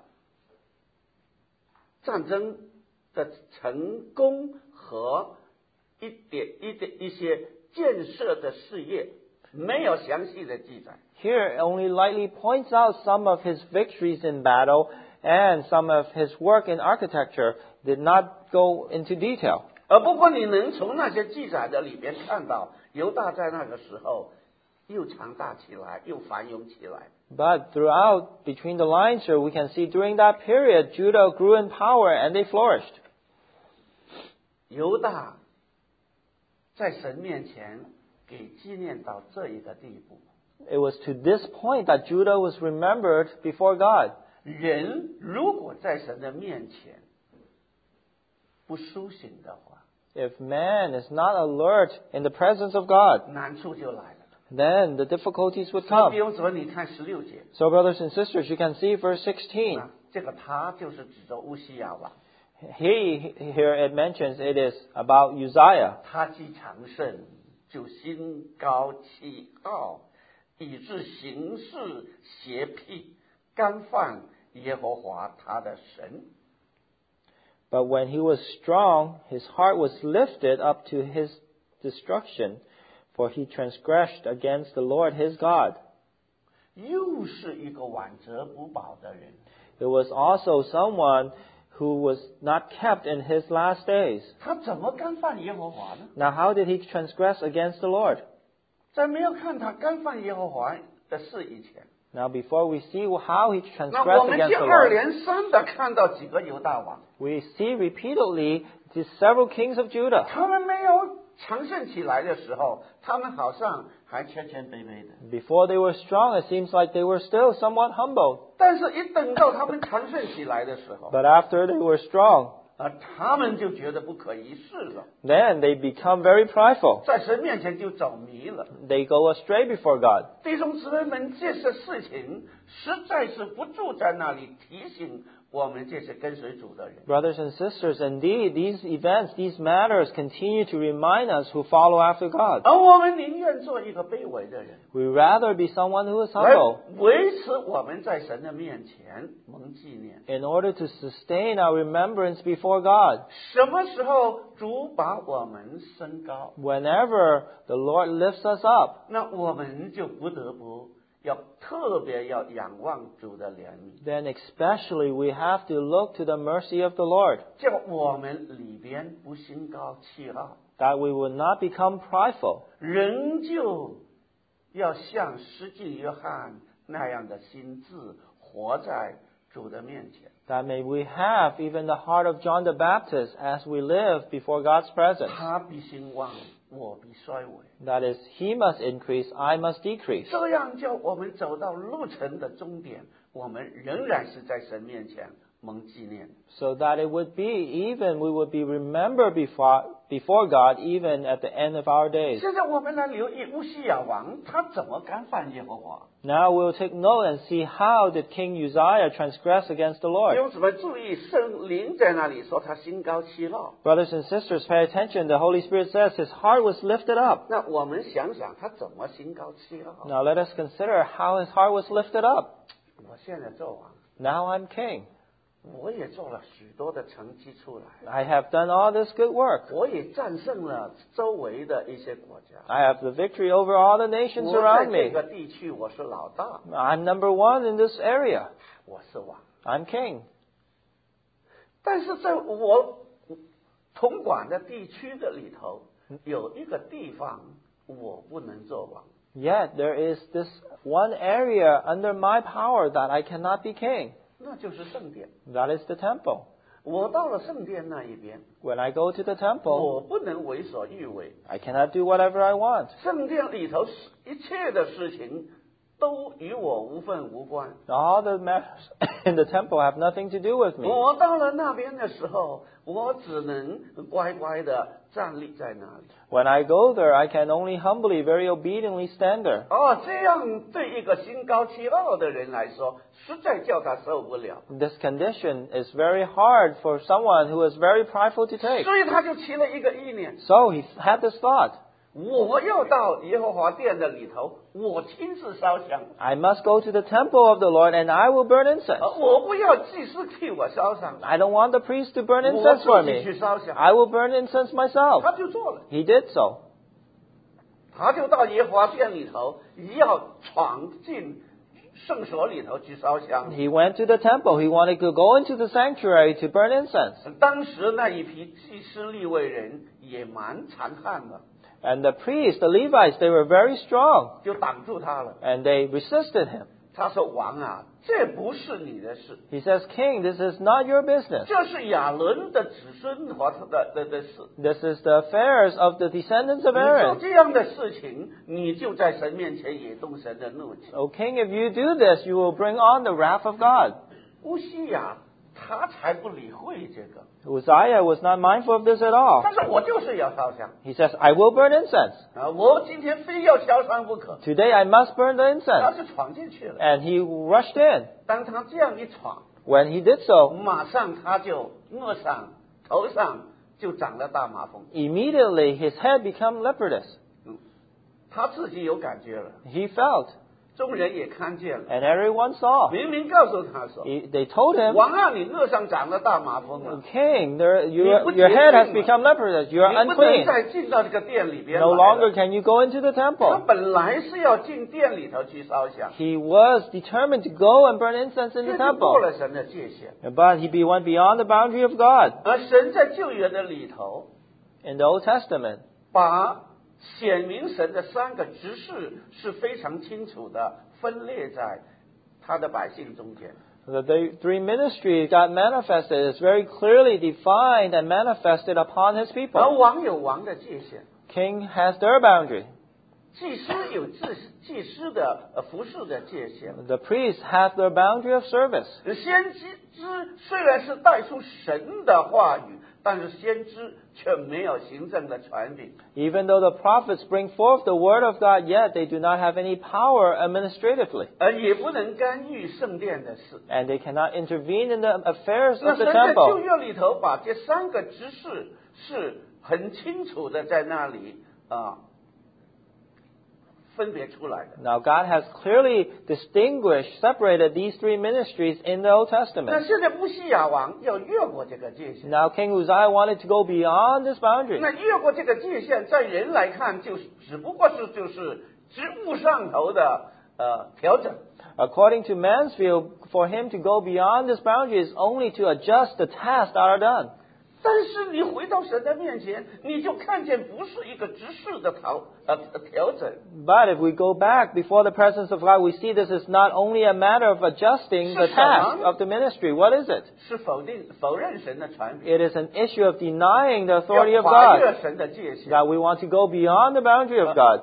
Speaker 1: 战争的成功和一些建设的事业，没有详细的记载。
Speaker 2: Here only lightly points out some of his victories in battle and some of his work in architecture, did not go into detail.
Speaker 1: 不过你能从那些记载的里边看到，犹大在那个时候又强大起来，又繁荣起来。
Speaker 2: But throughout, between the lines here, we can see during that period, Judah grew in power and they flourished.
Speaker 1: 犹大在神面前给纪念到这一个地步。
Speaker 2: It was to this point that Judah was remembered before God.
Speaker 1: 人如果在神的面前不苏醒的话，
Speaker 2: If man is not alert in the presence of God,
Speaker 1: 难处就来了。
Speaker 2: then the difficulties would
Speaker 1: 弟
Speaker 2: come.
Speaker 1: 兄姊妹，你看16节，
Speaker 2: So, brothers and sisters, you can see verse 16.
Speaker 1: 这个他就是指着乌西雅王，
Speaker 2: Here it mentions it is about Uzziah.
Speaker 1: 他既强盛，就心高气傲，以致行事邪僻，干犯耶和华他的神。
Speaker 2: But when he was strong, his heart was lifted up to his destruction, for he transgressed against the Lord his God.
Speaker 1: 又是一个晚则不保的人，
Speaker 2: It was also someone who was not kept in his last days.
Speaker 1: 他怎么干犯耶和华呢？
Speaker 2: Now, how did he transgress against the Lord?
Speaker 1: 在没有看他干犯耶和华的事以前，
Speaker 2: Now, before we see how he
Speaker 1: 那我
Speaker 2: transgressed
Speaker 1: 们
Speaker 2: against
Speaker 1: 接
Speaker 2: the
Speaker 1: 二
Speaker 2: Lord,
Speaker 1: 连三的看到几个犹大王，
Speaker 2: we see repeatedly these several kings of Judah.
Speaker 1: 他们没有强盛起来的时候，他们好像还谦谦卑卑的。
Speaker 2: Before they were strong, it seems like they were still somewhat humble.
Speaker 1: 但是，一等到他们强盛起来的时候，
Speaker 2: But after they were strong,
Speaker 1: 他们就觉得不可一世了，
Speaker 2: then they become very prideful.
Speaker 1: 在神面前就走迷了。
Speaker 2: They go astray before God.
Speaker 1: 弟兄姊妹们，这些事情实在是不住在那里提醒我们这些跟随主的人。
Speaker 2: Brothers and sisters, indeed, these events, these matters continue to remind us who follow after God.
Speaker 1: 而我们宁愿做一个卑微的人，
Speaker 2: We rather be someone who is
Speaker 1: 来
Speaker 2: humble
Speaker 1: 维持我们在神的面前蒙纪念。
Speaker 2: in order to sustain our remembrance before God.
Speaker 1: 什么时候主把我们升高，
Speaker 2: Whenever the Lord lifts us up,
Speaker 1: 那我们就不得不要特别要仰望主的怜悯，
Speaker 2: then especially we have to look to the mercy of the Lord,
Speaker 1: 叫我们里边不心高气傲，
Speaker 2: that we will not become prideful,
Speaker 1: 仍旧要像施浸约翰那样的心智活在主的面前。
Speaker 2: that may we have even the heart of John the Baptist as we live before God's presence.
Speaker 1: 他必兴旺，我必衰微。
Speaker 2: That is, He must increase, I must decrease.
Speaker 1: 这样叫我们走到路程的终点，我们仍然是在神面前蒙纪念。
Speaker 2: So that it would be, even we would be remembered before God, even at the end of our days.
Speaker 1: 现在我们来留意乌西雅王他怎么干犯耶和华。
Speaker 2: Now we'll take note and see how did King Uzziah transgress against the
Speaker 1: 弟
Speaker 2: Lord.
Speaker 1: 兄姊妹注意，圣灵在那里说他心高气傲。
Speaker 2: Brothers and sisters, pay attention. The Holy Spirit says his heart was lifted up.
Speaker 1: 那我们想想他怎么心高气傲。
Speaker 2: Now let us consider how his heart was lifted up.
Speaker 1: 我现在做王，
Speaker 2: Now I'm king.
Speaker 1: 我也做了许多的成绩出来，
Speaker 2: I have done all this good work.
Speaker 1: 我也战胜了周围的一些国家。
Speaker 2: I have the victory over all the nations
Speaker 1: 我在
Speaker 2: around
Speaker 1: 这
Speaker 2: me.
Speaker 1: 个地区我是老大，
Speaker 2: I'm number one in this area.
Speaker 1: 我是王。
Speaker 2: I'm king.
Speaker 1: 但是在我统管的地区的里头，有一个地方我不能做王，
Speaker 2: Yet there is this one area under my power that I cannot be king.
Speaker 1: 那就是圣殿。
Speaker 2: That is the temple.
Speaker 1: 我到了圣殿那一边，
Speaker 2: When I go to the temple,
Speaker 1: 我不能为所欲为。
Speaker 2: I cannot do whatever I want.
Speaker 1: 圣殿里头一切的事情都与我无份无关。
Speaker 2: All the matters in the temple have nothing to do with me.
Speaker 1: 我到了那边的时候，我只能乖乖的站立在那里。
Speaker 2: When I go there, I can only humbly, very obediently stand there.
Speaker 1: 这样对一个心高气傲的人来说，实在叫他受不了。
Speaker 2: This condition is very hard for someone who is very prideful to take.
Speaker 1: 所以他就起了一个意念：
Speaker 2: So he had this thought.
Speaker 1: 我要到耶和华殿的里头，我亲自烧香。
Speaker 2: I must go to the temple of the Lord and I will burn incense.
Speaker 1: 我不要祭司替我烧香，
Speaker 2: I don't want the priest to burn
Speaker 1: 我
Speaker 2: incense for
Speaker 1: 自己去
Speaker 2: me.
Speaker 1: 烧香。
Speaker 2: I will burn incense myself.
Speaker 1: 他就做了，
Speaker 2: He did so.
Speaker 1: 他就到耶和华殿里头，要闯进圣所里头去烧香。
Speaker 2: He went to the temple. He wanted to go into the sanctuary to burn incense.
Speaker 1: 当时那一批祭司利未人也蛮残悍的，
Speaker 2: And the priests, the Levites, they were very strong.
Speaker 1: 就挡住他了。
Speaker 2: And they resisted him.
Speaker 1: 他说：“王啊，这不是你的事，
Speaker 2: He says, King, this is not your business.
Speaker 1: 这是亚伦的子孙和他的事。
Speaker 2: This is the affairs of the descendants of
Speaker 1: 你做
Speaker 2: Aaron.
Speaker 1: 这样的事情，你就在神面前也动神的怒气。
Speaker 2: O king, if you do this, you will bring on the wrath of God.
Speaker 1: 乌西雅他才不理会这个，
Speaker 2: Uzziah was not mindful of this at all.
Speaker 1: 但是我就是要烧香
Speaker 2: He says, I will burn incense.
Speaker 1: 我今天非要烧香不可。
Speaker 2: Today I must burn the
Speaker 1: 他
Speaker 2: incense.
Speaker 1: 就闯进去了。
Speaker 2: And he rushed in.
Speaker 1: 当他这样一闯，
Speaker 2: When he did so,
Speaker 1: 马上他就额上、头上就长了大麻风，
Speaker 2: immediately his head became leprous.
Speaker 1: 他自己有感觉了，
Speaker 2: He felt,
Speaker 1: 众人也看见了，
Speaker 2: and everyone saw.
Speaker 1: 明明告诉他说
Speaker 2: They told him,
Speaker 1: 王啊，你额上长了大麻风了，
Speaker 2: King, your head has become leprous. You are
Speaker 1: 你不能
Speaker 2: unclean.
Speaker 1: 再进到这个店里边
Speaker 2: No
Speaker 1: 来
Speaker 2: longer
Speaker 1: 了。
Speaker 2: can you go into the
Speaker 1: 他
Speaker 2: temple.
Speaker 1: 本来是要进店里头去烧香，
Speaker 2: He was determined to go and burn incense in
Speaker 1: 这
Speaker 2: the
Speaker 1: 就过
Speaker 2: temple.
Speaker 1: 了神的界限。
Speaker 2: But he went beyond the boundary of God.
Speaker 1: 而神在旧约的里头，
Speaker 2: In the Old Testament,
Speaker 1: 把显明神的三个职事是非常清楚的分裂在他的百姓中间。
Speaker 2: the three ministries God manifested is very clearly defined and manifested upon his
Speaker 1: 而
Speaker 2: people.
Speaker 1: 王有王的界限，
Speaker 2: King has their boundary.
Speaker 1: 祭司有祭司的服侍的界限。
Speaker 2: The priests have their boundary of service.
Speaker 1: 先知虽然是带出神的话语， 但是先知却没有行政的权柄。
Speaker 2: Even though the prophets bring forth the word of God, yet they do not have any power administratively.
Speaker 1: 也不能干预圣殿的事。
Speaker 2: And they cannot intervene in the affairs
Speaker 1: 那
Speaker 2: of the
Speaker 1: 神在旧
Speaker 2: temple.
Speaker 1: 约里头把这3个执事是很清楚的在那里分别出来的。
Speaker 2: Now God has clearly distinguished, separated these 3 ministries in the Old
Speaker 1: 那
Speaker 2: Testament.
Speaker 1: 现在乌西雅王要越过这个界限。
Speaker 2: Now King Uzziah wanted to go beyond this boundary.
Speaker 1: 那越过这个界限，在人来看，只不过就是职务上头的调整。
Speaker 2: According to man's view, for him to go beyond this boundary is only to adjust the tasks that are done.
Speaker 1: 但是你回到神的面前，你就看见不是一个执事的调整。
Speaker 2: But if we go back before the presence of God, we see this is not only a matter of adjusting the task of the ministry. What is it?
Speaker 1: 是否认神的权柄，
Speaker 2: It is an issue of denying the
Speaker 1: 要
Speaker 2: authority of
Speaker 1: 跨越
Speaker 2: God.
Speaker 1: 神的界限。
Speaker 2: That we want to go beyond the boundary of God.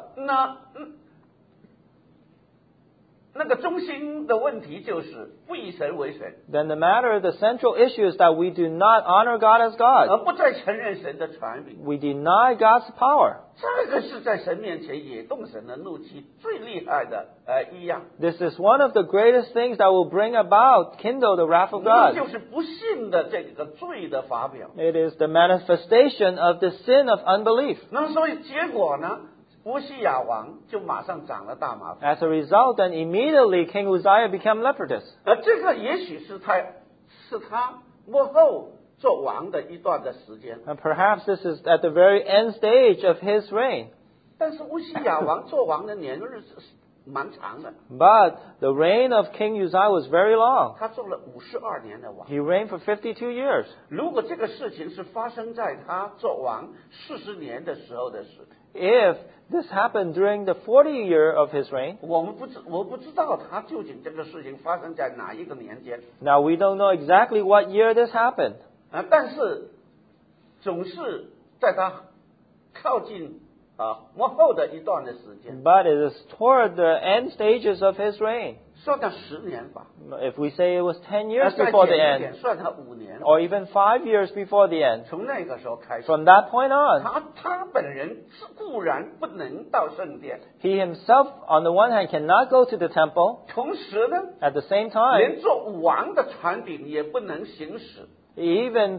Speaker 1: 那个中心的问题就是不以神为神，
Speaker 2: Then the matter, the central issue is that we do not honor God as
Speaker 1: 而
Speaker 2: God.
Speaker 1: 不再承认神的权柄。
Speaker 2: We deny God's power.
Speaker 1: 这个是在神面前也动神的怒气最厉害的一样。
Speaker 2: This is one of the greatest things that will bring about, kindle the wrath of
Speaker 1: 那
Speaker 2: God.
Speaker 1: 就是不信的这个罪的发表。
Speaker 2: It is the manifestation of the sin of unbelief.
Speaker 1: 那么所以结果呢，乌西雅王就马上长了大麻风。
Speaker 2: As a result, then immediately King Uzziah became leprous.
Speaker 1: 这个也许是他幕后做王的一段的时间。
Speaker 2: And perhaps this is at the very end stage of his reign.
Speaker 1: 但是乌西雅王做王的年日是蛮长的，
Speaker 2: But the reign of King Uzziah was very long.
Speaker 1: 他做了52年的王。
Speaker 2: He reigned for 52 years.
Speaker 1: 如果这个事情是发生在他做王40年的时候的事，
Speaker 2: If this happened during the 40 year of his reign,
Speaker 1: 我不知道他究竟这个事情发生在哪一个年间
Speaker 2: now we don't know exactly what year this happened.
Speaker 1: 但是总是在他靠近幕后的一段的时间，
Speaker 2: But it is toward the end stages of his reign.
Speaker 1: 算他10年吧，
Speaker 2: If we say it was 10 years
Speaker 1: 再
Speaker 2: before the
Speaker 1: 减一点，
Speaker 2: end,
Speaker 1: 算他5年。
Speaker 2: or even 5 years before the end,
Speaker 1: 从那个时候开始，
Speaker 2: from that point on,
Speaker 1: 他本人固然不能到圣殿，
Speaker 2: he himself, on the one hand, cannot go to the temple.
Speaker 1: 同时呢，
Speaker 2: At the same time,
Speaker 1: 连做王的权柄也不能行使。
Speaker 2: even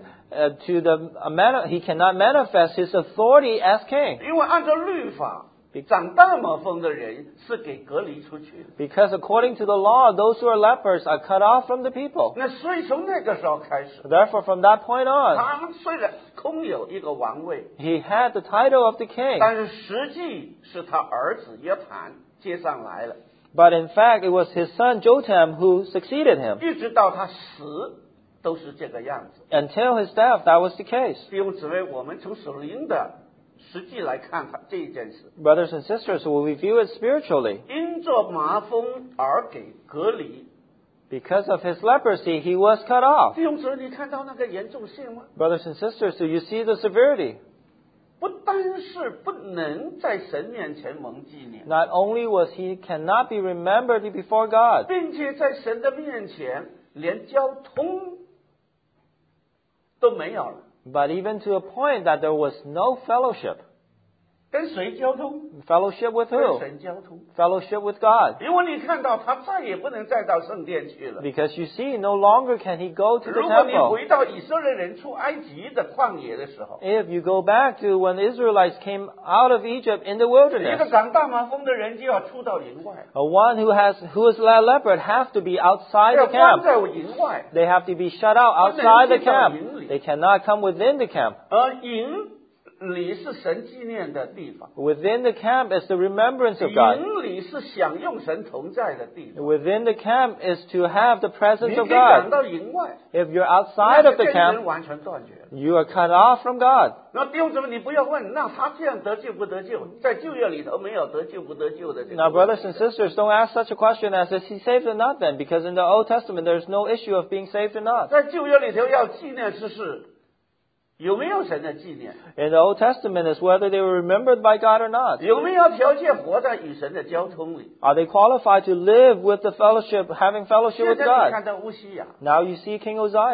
Speaker 2: he cannot manifest his authority as king.
Speaker 1: 因为按照律法，长大麻风的人是给隔离出去的。
Speaker 2: Because according to the law, those who are lepers are cut off from the people.
Speaker 1: 那所以从那个时候开始，
Speaker 2: Therefore, from that point on,
Speaker 1: 他虽然空有一个王位，
Speaker 2: he had the title of the king.
Speaker 1: 但是实际是他儿子约坦接上来了，
Speaker 2: But in fact, it was his son Jotam who succeeded him.
Speaker 1: 一直到他死都是这个样子。
Speaker 2: Until his death, that was the case.
Speaker 1: 弟兄姊妹，我们从属灵的实际来看他这一件事，
Speaker 2: Brothers and sisters, we'll review it spiritually.
Speaker 1: 因着麻风而给隔离。
Speaker 2: Because of his leprosy, he was cut off.
Speaker 1: 弟兄姊妹，你看到那个严重性吗？
Speaker 2: Brothers and sisters, do you see the severity?
Speaker 1: 不单是不能在神面前蒙纪念，
Speaker 2: Not only was he cannot be remembered before God,
Speaker 1: 并且在神的面前连交通都没有了。
Speaker 2: but even to a point that there was no fellowship.
Speaker 1: 跟谁交通？
Speaker 2: Fellowship with
Speaker 1: 跟
Speaker 2: who?
Speaker 1: 神交通。
Speaker 2: Fellowship with God.
Speaker 1: 因为你看到他再也不能再到圣殿去了。
Speaker 2: Because you see, no longer can he go to the
Speaker 1: 如果你
Speaker 2: temple.
Speaker 1: 回到以色列人出埃及的旷野的时候，
Speaker 2: If you go back to when the Israelites came out of Egypt in the
Speaker 1: 一个
Speaker 2: wilderness,
Speaker 1: 长大麻风的人就要出到营外，
Speaker 2: one who is a leopard have to be outside
Speaker 1: 要
Speaker 2: the
Speaker 1: 关
Speaker 2: camp.
Speaker 1: 在营外。
Speaker 2: They have to be shut out outside the camp. They cannot come within the camp.
Speaker 1: 而营里是神纪念的地方，
Speaker 2: Within the camp is the remembrance of God.
Speaker 1: 营里是享用神同在的地方。
Speaker 2: Within the camp is to have the
Speaker 1: 你
Speaker 2: presence
Speaker 1: 可
Speaker 2: of
Speaker 1: 以赶
Speaker 2: God.
Speaker 1: 到营外，
Speaker 2: If you're
Speaker 1: 那
Speaker 2: outside
Speaker 1: 就
Speaker 2: of the
Speaker 1: 跟人
Speaker 2: camp,
Speaker 1: 完全断绝了。
Speaker 2: you are cut off from God.
Speaker 1: 那弟兄姊妹，你不要问，那他这样得救不得救？在旧约里头没有得救不得救的这个
Speaker 2: Now,
Speaker 1: 问题。
Speaker 2: brothers and sisters, don't ask such a question as is he saved or not then, because in the Old Testament there's no issue of being saved or not.
Speaker 1: 在旧约里头要纪念是有没有神的纪念？
Speaker 2: In the Old Testament is whether they were remembered by God or not.
Speaker 1: 有没有条件活在与神的交通里？
Speaker 2: Are they qualified to live with the fellowship, having fellowship
Speaker 1: 现
Speaker 2: with
Speaker 1: 在你
Speaker 2: God?
Speaker 1: 看到乌西雅，
Speaker 2: Now you see King Uzziah.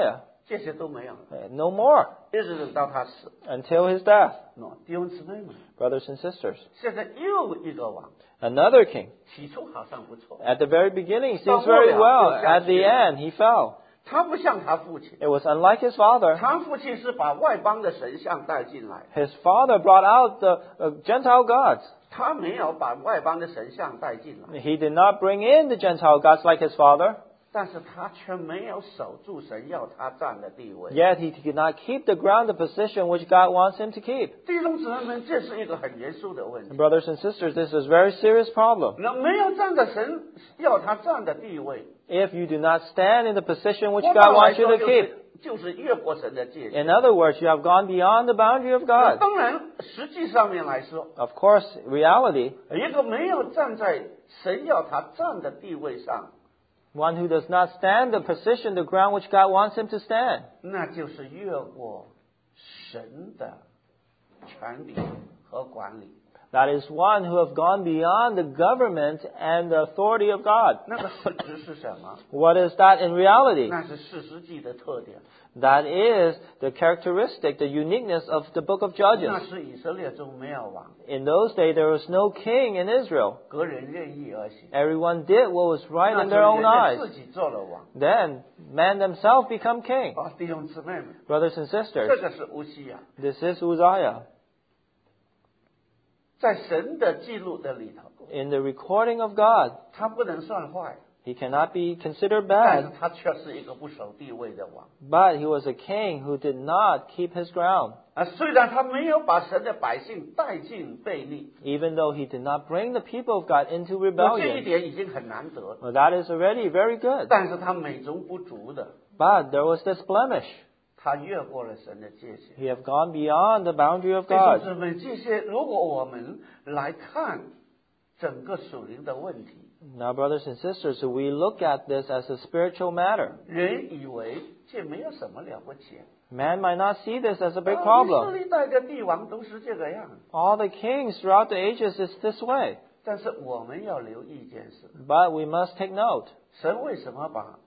Speaker 1: 这些都没有了，
Speaker 2: No more
Speaker 1: 一直等到他死。
Speaker 2: until his death.
Speaker 1: 弟兄姊妹们，
Speaker 2: Brothers and sisters,
Speaker 1: 现在又一个王，
Speaker 2: another king.
Speaker 1: 起初好像不错，
Speaker 2: At the very beginning, seems very well. At the end, he fell.
Speaker 1: 他不像他父亲，
Speaker 2: It was unlike his father.
Speaker 1: 他父亲是把外邦的神像带进来，
Speaker 2: His father brought out the Gentile gods.
Speaker 1: 他没有把外邦的神像带进来，
Speaker 2: He did not bring in the Gentile gods like his father.
Speaker 1: 但是他却没有守住神要他站的地位。
Speaker 2: Yet he could not keep the ground, the position which God wants him to keep.
Speaker 1: 弟兄姊妹们，这是一个很严肃的问
Speaker 2: And
Speaker 1: 题。
Speaker 2: brothers and sisters, this is a very serious problem.
Speaker 1: 那没有站在神要他站的地位，
Speaker 2: If you do not stand in the position which
Speaker 1: 我
Speaker 2: God
Speaker 1: 们来
Speaker 2: wants you
Speaker 1: 说
Speaker 2: to
Speaker 1: 就
Speaker 2: keep,
Speaker 1: 是就是越过神的界限。
Speaker 2: in other words, you have gone beyond the boundary of
Speaker 1: 那
Speaker 2: God.
Speaker 1: 当然，实际上面来说，
Speaker 2: Of course, reality,
Speaker 1: 一个没有站在神要他站的地位上，
Speaker 2: one who does not stand the position, the ground which God wants him to stand,
Speaker 1: 那就是越过神的权柄和管理。
Speaker 2: that is one who have gone beyond the government and the authority of God.
Speaker 1: 那个事实是什么？
Speaker 2: What is that in reality?
Speaker 1: 那是士师记的特点，
Speaker 2: That is the characteristic, the uniqueness of the book of
Speaker 1: 那
Speaker 2: Judges.
Speaker 1: 是以色列中没有王，
Speaker 2: In those days, there was no king in Israel.
Speaker 1: 个人任意而行，
Speaker 2: Everyone did what was right
Speaker 1: 那
Speaker 2: in
Speaker 1: 是
Speaker 2: their own
Speaker 1: 人类
Speaker 2: eyes.
Speaker 1: 自己做了王。
Speaker 2: Then, man themselves become king.
Speaker 1: 啊，弟兄姊妹们，
Speaker 2: Brothers and
Speaker 1: 这
Speaker 2: sisters,
Speaker 1: 个是乌西雅，
Speaker 2: this is Uzziah.
Speaker 1: 在神的记录的里头，
Speaker 2: In the recording of God,
Speaker 1: 他不能算坏，
Speaker 2: he cannot be considered
Speaker 1: 但是
Speaker 2: bad,
Speaker 1: 他却是一个不守地位的王。
Speaker 2: but he was a king who did not keep his ground.
Speaker 1: 啊，虽然他没有把神的百姓带进悖逆，
Speaker 2: Even though he did not bring the people of God into
Speaker 1: 这一
Speaker 2: rebellion.
Speaker 1: 点已经很难得，
Speaker 2: Well, that is already very good.
Speaker 1: 但是他美中不足的，
Speaker 2: But there was this blemish.
Speaker 1: 他越过了神的界限。
Speaker 2: He have gone beyond the boundary of
Speaker 1: 弟兄
Speaker 2: God.
Speaker 1: 姊妹，这些如果我们来看整个属灵的问题，
Speaker 2: Now, brothers and sisters, so we look at this as a spiritual matter.
Speaker 1: 人以为这没有什么了不起，
Speaker 2: Man might not see this as a big
Speaker 1: 以色
Speaker 2: problem.
Speaker 1: 列代的帝王都是这个样，
Speaker 2: All the kings throughout the ages is this way.
Speaker 1: 但是我们要留意一件事：
Speaker 2: But we must take note.
Speaker 1: 神为什么把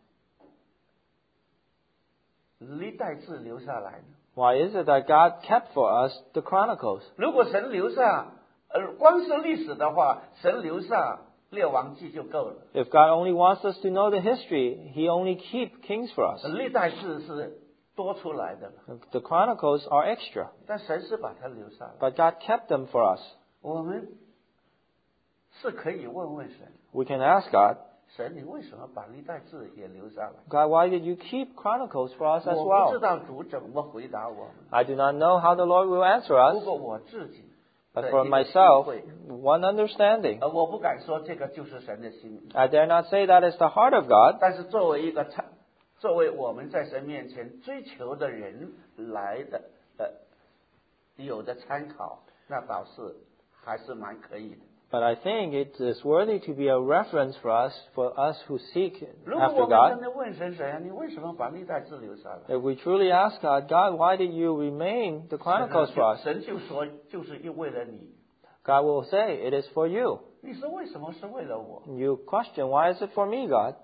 Speaker 1: 历代志留下来呢？
Speaker 2: Why is it that God kept for us the Chronicles?
Speaker 1: 如果神留下，光是历史的话，神留下列王记就够了。
Speaker 2: If God only wants us to know the history, He only keep kings for us.
Speaker 1: 历代志是多出来的了，
Speaker 2: The Chronicles are extra,
Speaker 1: 但神是把它留下来。
Speaker 2: but God kept them for us.
Speaker 1: 我们是可以问问神，
Speaker 2: We can ask God,
Speaker 1: 神你为什么把历代志也留下来？
Speaker 2: God, why did you keep Chronicles for us as
Speaker 1: 我不知
Speaker 2: well?
Speaker 1: 道主怎么回答我们。
Speaker 2: I do not know how the Lord will answer
Speaker 1: 如
Speaker 2: us,
Speaker 1: 果我自己
Speaker 2: but
Speaker 1: 的
Speaker 2: for
Speaker 1: 一个体
Speaker 2: myself,
Speaker 1: 会，
Speaker 2: one understanding.
Speaker 1: 我不敢说这个就是神的心意，
Speaker 2: I dare not say that is the heart of God,
Speaker 1: 但是作为一个作为我们在神面前追求的人来的有的参考，那倒是还是蛮可以的。
Speaker 2: but I think it is worthy to be a reference for us who seek
Speaker 1: 如果
Speaker 2: after
Speaker 1: 我们真
Speaker 2: God.
Speaker 1: 的问神神啊，你为什么把历代志留下来？
Speaker 2: If we truly ask God, God, why did you remain the Chronicles for us?
Speaker 1: 神就说，就是因为了你。
Speaker 2: God will say, it is for you.
Speaker 1: 你说为什么是为了我？
Speaker 2: You question, why is it for me, God?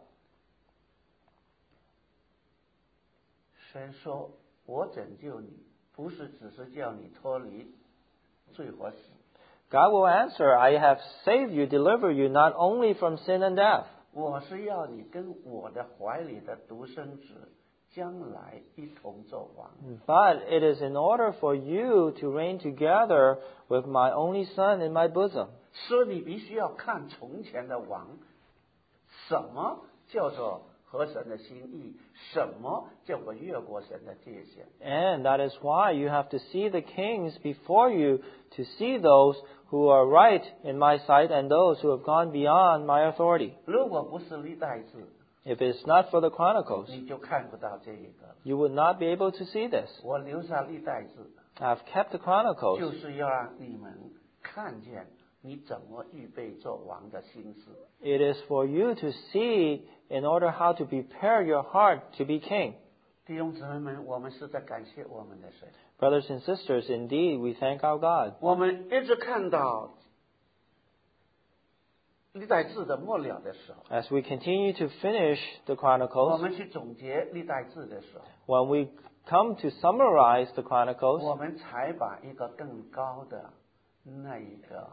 Speaker 1: 神说，我拯救你，不是只是叫你脱离罪和死，
Speaker 2: God will answer, I have saved you, delivered you, not only from sin and death.
Speaker 1: 我是要你跟我的怀里的独生子将来一同做王。
Speaker 2: But it is in order for you to reign together with my only son in my bosom.
Speaker 1: 所以你必须要看从前的王，什么叫做合神的心意，什么叫做越过神的界限。
Speaker 2: And that is why you have to see the kings before you to see those who are right in my sight and those who have gone beyond my authority.
Speaker 1: 如果不是历代志，
Speaker 2: If it's not for the Chronicles,
Speaker 1: 你就看不到这一个。
Speaker 2: you would not be able to see this.
Speaker 1: 我留下历代志，
Speaker 2: I've kept the Chronicles
Speaker 1: 就是要让你们看见你怎么预备做王的心思。
Speaker 2: It is for you to see in order how to prepare your heart to be king.
Speaker 1: 弟兄姊妹们，我们是在感谢我们的神。
Speaker 2: Brothers and sisters, indeed, we thank our God.
Speaker 1: 我们一直看到历代志的末了的时候，
Speaker 2: As we continue to finish the
Speaker 1: 我
Speaker 2: Chronicles,
Speaker 1: 们去总结历代志的时候，
Speaker 2: when we come to summarize the
Speaker 1: 我
Speaker 2: Chronicles,
Speaker 1: 们才把一个更高的那一个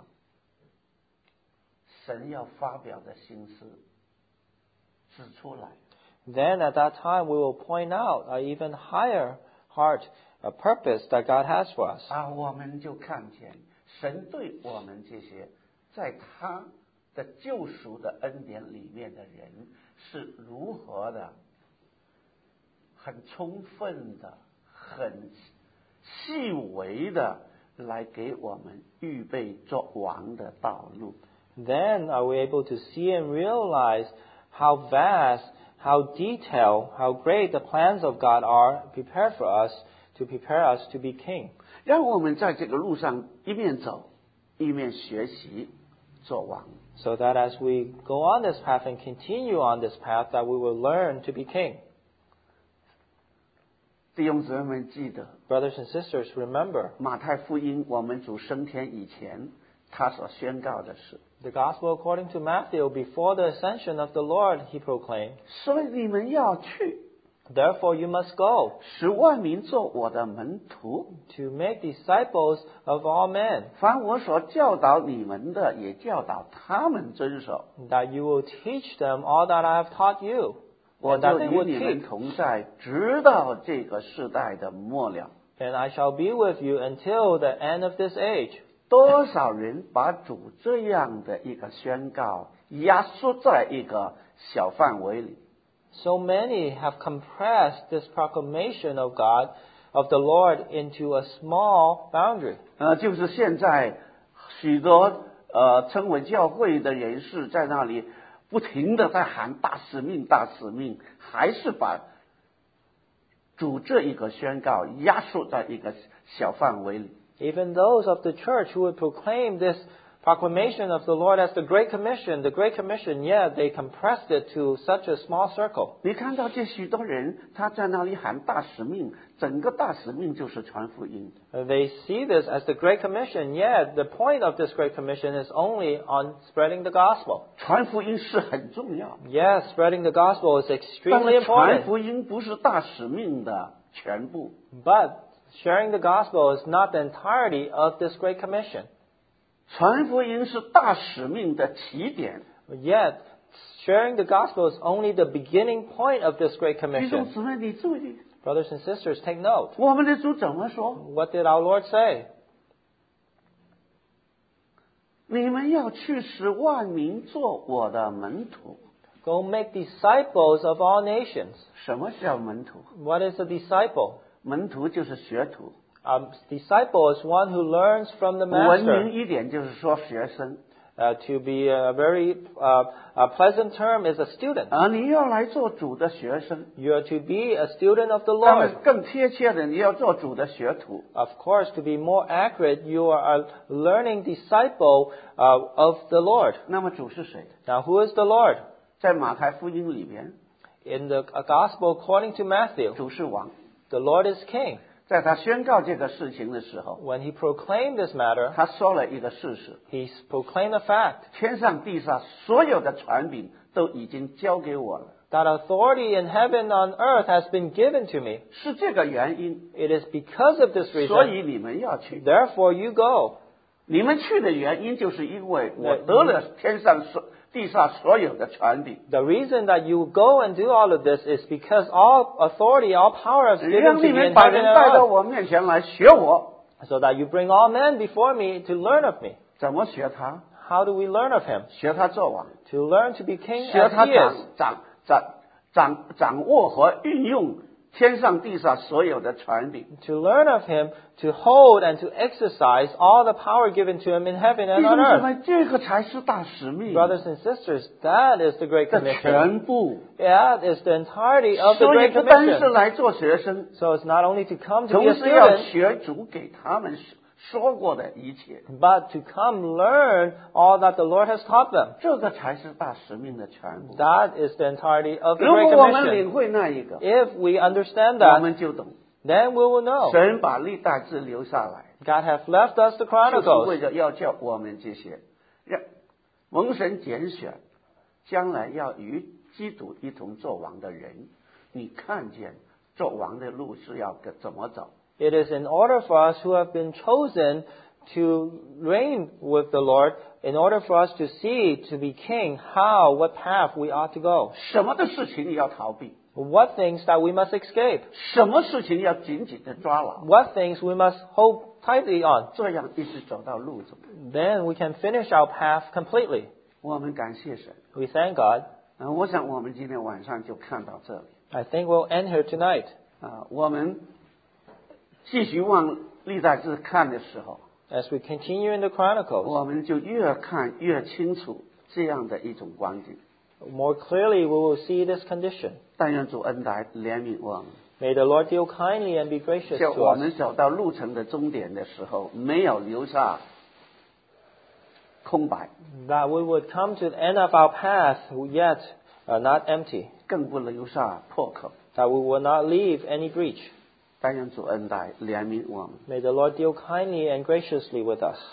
Speaker 1: 神要发表的心思指出来。
Speaker 2: then at that time we will point out an even higher heart, a purpose that God has for us.
Speaker 1: 我们就看见神对我们这些在他的救赎的恩典里面的人是如何的很充分的、很细微的来给我们预备做王的道路。
Speaker 2: Then are we able to see and realize how vast, how detailed, how great the plans of God are prepared for us to prepare us to be king.
Speaker 1: 让我们在这个路上一面走，一面学习做王。
Speaker 2: So that as we go on this path and continue on this path, that we will learn to be king.
Speaker 1: 弟兄姊妹们记得，
Speaker 2: Brothers and sisters, remember,
Speaker 1: 马太福音我们主升天以前，他所宣告的是：
Speaker 2: the gospel according to Matthew, before the ascension of the Lord, he proclaimed,
Speaker 1: 所以你们要去，
Speaker 2: therefore you must go
Speaker 1: 使万民做我的门徒。
Speaker 2: to make disciples of all men,
Speaker 1: 凡我所教导你们的，也教导他们遵守。
Speaker 2: that you will teach them all that I have taught you,
Speaker 1: 我
Speaker 2: and
Speaker 1: 就
Speaker 2: that they
Speaker 1: 与
Speaker 2: will
Speaker 1: 你们
Speaker 2: keep,
Speaker 1: 同在，直到这个世代的末了。
Speaker 2: and I shall be with you until the end of this age.
Speaker 1: 多少人把主这样的一个宣告压缩在一个小范围里？
Speaker 2: So many have compressed this proclamation of God, of the Lord, into a small boundary.
Speaker 1: 就是现在许多称为教会的人士在那里不停的在喊大使命，大使命，还是把主这一个宣告压缩在一个小范围里。
Speaker 2: Even those of the church who would proclaim this proclamation of the Lord as the Great Commission, yet they compressed it to such a small circle.
Speaker 1: 你看到这许多人，他在那里喊大使命，整个大使命就是传福音。
Speaker 2: They see this as the Great Commission, yet the point of this Great Commission is only on spreading the gospel.
Speaker 1: 传福音是很重要，
Speaker 2: Yes, spreading the gospel is
Speaker 1: 但
Speaker 2: extremely
Speaker 1: 是传
Speaker 2: important,
Speaker 1: 福音不是大使命的全部。
Speaker 2: but sharing the gospel is not the entirety of this Great Commission.
Speaker 1: 传福音是大使命的起点。
Speaker 2: Yet, sharing the gospel is only the beginning point of this Great
Speaker 1: 弟兄
Speaker 2: Commission.
Speaker 1: 姊妹，你注意，
Speaker 2: Brothers and sisters, take note.
Speaker 1: 我们的主怎么说？
Speaker 2: What did our Lord say?
Speaker 1: 你们要去使万民做我的门徒。
Speaker 2: Go make disciples of all nations.
Speaker 1: 什么叫门徒？
Speaker 2: What is a disciple?
Speaker 1: 门徒就是学徒。
Speaker 2: A disciple is one who learns from the
Speaker 1: 文明
Speaker 2: master.
Speaker 1: 一点就是说学生。
Speaker 2: To be a very pleasant term is a student.
Speaker 1: 你要来做主的学生。
Speaker 2: You are to be a student of the
Speaker 1: 当
Speaker 2: Lord.
Speaker 1: 然更贴切的，你要做主的学徒。
Speaker 2: Of course, to be more accurate, you are a learning disciple of the Lord.
Speaker 1: 那么主是谁？
Speaker 2: Now, who is the Lord?
Speaker 1: 在马太福音里边，
Speaker 2: In the gospel according to Matthew,
Speaker 1: 主是王。
Speaker 2: the Lord is king.
Speaker 1: 在他宣告这个事情的时候，
Speaker 2: When he proclaimed this matter,
Speaker 1: 他说了一个事实：
Speaker 2: he proclaimed a fact
Speaker 1: 天上地上所有的权柄都已经交给我了。
Speaker 2: that authority in heaven and on earth has been given to me.
Speaker 1: 是这个原因，
Speaker 2: It is because of this
Speaker 1: 所
Speaker 2: reason,
Speaker 1: 以你们要去。
Speaker 2: therefore you go.
Speaker 1: 你们去的原因，就是因为我得了天上地上所有的权柄，
Speaker 2: The reason that you go and do all of this is because all authority, all power is given
Speaker 1: 让
Speaker 2: to
Speaker 1: 你
Speaker 2: me
Speaker 1: 们
Speaker 2: in
Speaker 1: 把
Speaker 2: heaven
Speaker 1: 人
Speaker 2: and
Speaker 1: 带到
Speaker 2: on
Speaker 1: 我面前来学我。
Speaker 2: earth, so that you bring all men before me to learn of me.
Speaker 1: 怎么学他？
Speaker 2: How do we learn of him?
Speaker 1: 学他做王，
Speaker 2: To learn to be king
Speaker 1: 学
Speaker 2: as
Speaker 1: 他
Speaker 2: he is.
Speaker 1: 掌握和运用天上地上所有的权柄。
Speaker 2: To learn of him, to hold and to exercise all the power given to him in heaven
Speaker 1: 弟
Speaker 2: and
Speaker 1: 兄
Speaker 2: on
Speaker 1: 姊
Speaker 2: earth.
Speaker 1: 妹，这个才是大使命
Speaker 2: Brothers and sisters, that is the Great
Speaker 1: 的
Speaker 2: Commission.
Speaker 1: 全部。
Speaker 2: That is the entirety of the
Speaker 1: 所以
Speaker 2: Great
Speaker 1: 不单是
Speaker 2: Commission.
Speaker 1: 来做学生，
Speaker 2: So it's not only to come to be
Speaker 1: 同
Speaker 2: a
Speaker 1: 时要
Speaker 2: student,
Speaker 1: 学主给他们说过的一切。
Speaker 2: but to come learn all that the Lord has taught them.
Speaker 1: 这个才是大使命的全部。
Speaker 2: That is the entirety of the
Speaker 1: 如
Speaker 2: Great
Speaker 1: 果我们
Speaker 2: Commission.
Speaker 1: 领会那一个，
Speaker 2: If we understand
Speaker 1: 我
Speaker 2: that,
Speaker 1: 们就懂。
Speaker 2: then we will know.
Speaker 1: 神把历代志留下来，
Speaker 2: God hath left us the
Speaker 1: 就是为
Speaker 2: Chronicles
Speaker 1: 了要叫我们这些蒙神拣选，将来要与基督一同做王的人，你看见做王的路是要怎么走？
Speaker 2: It is in order for us who have been chosen to reign with the Lord, in order for us to see, to be king, what path we ought to go.
Speaker 1: 什么的事情你要逃避？
Speaker 2: What things that we must escape.
Speaker 1: 什么事情要紧紧的抓牢？
Speaker 2: What things we must hold tightly on.
Speaker 1: 这样一直走到路中。
Speaker 2: Then we can finish our path completely.
Speaker 1: 我们感谢神。
Speaker 2: We thank God.
Speaker 1: 我想我们今天晚上就看到这里。
Speaker 2: I think we'll end here tonight.
Speaker 1: 我们继续往历代志看的时候，
Speaker 2: As we continue in the Chronicles,
Speaker 1: 我们就越看越清楚这样的一种光景。
Speaker 2: more clearly we will see this condition.
Speaker 1: 但愿主恩待怜悯我们，
Speaker 2: May the Lord deal kindly and be gracious
Speaker 1: 在
Speaker 2: to
Speaker 1: 我
Speaker 2: us,
Speaker 1: 们走到路程的终点的时候，没有留下空白，
Speaker 2: that we would come to the end of our path yet not empty,
Speaker 1: 更不留下破口。
Speaker 2: that we will not leave any breach.
Speaker 1: 但愿主恩待怜悯我们。
Speaker 2: May the Lord deal kindly and graciously with us.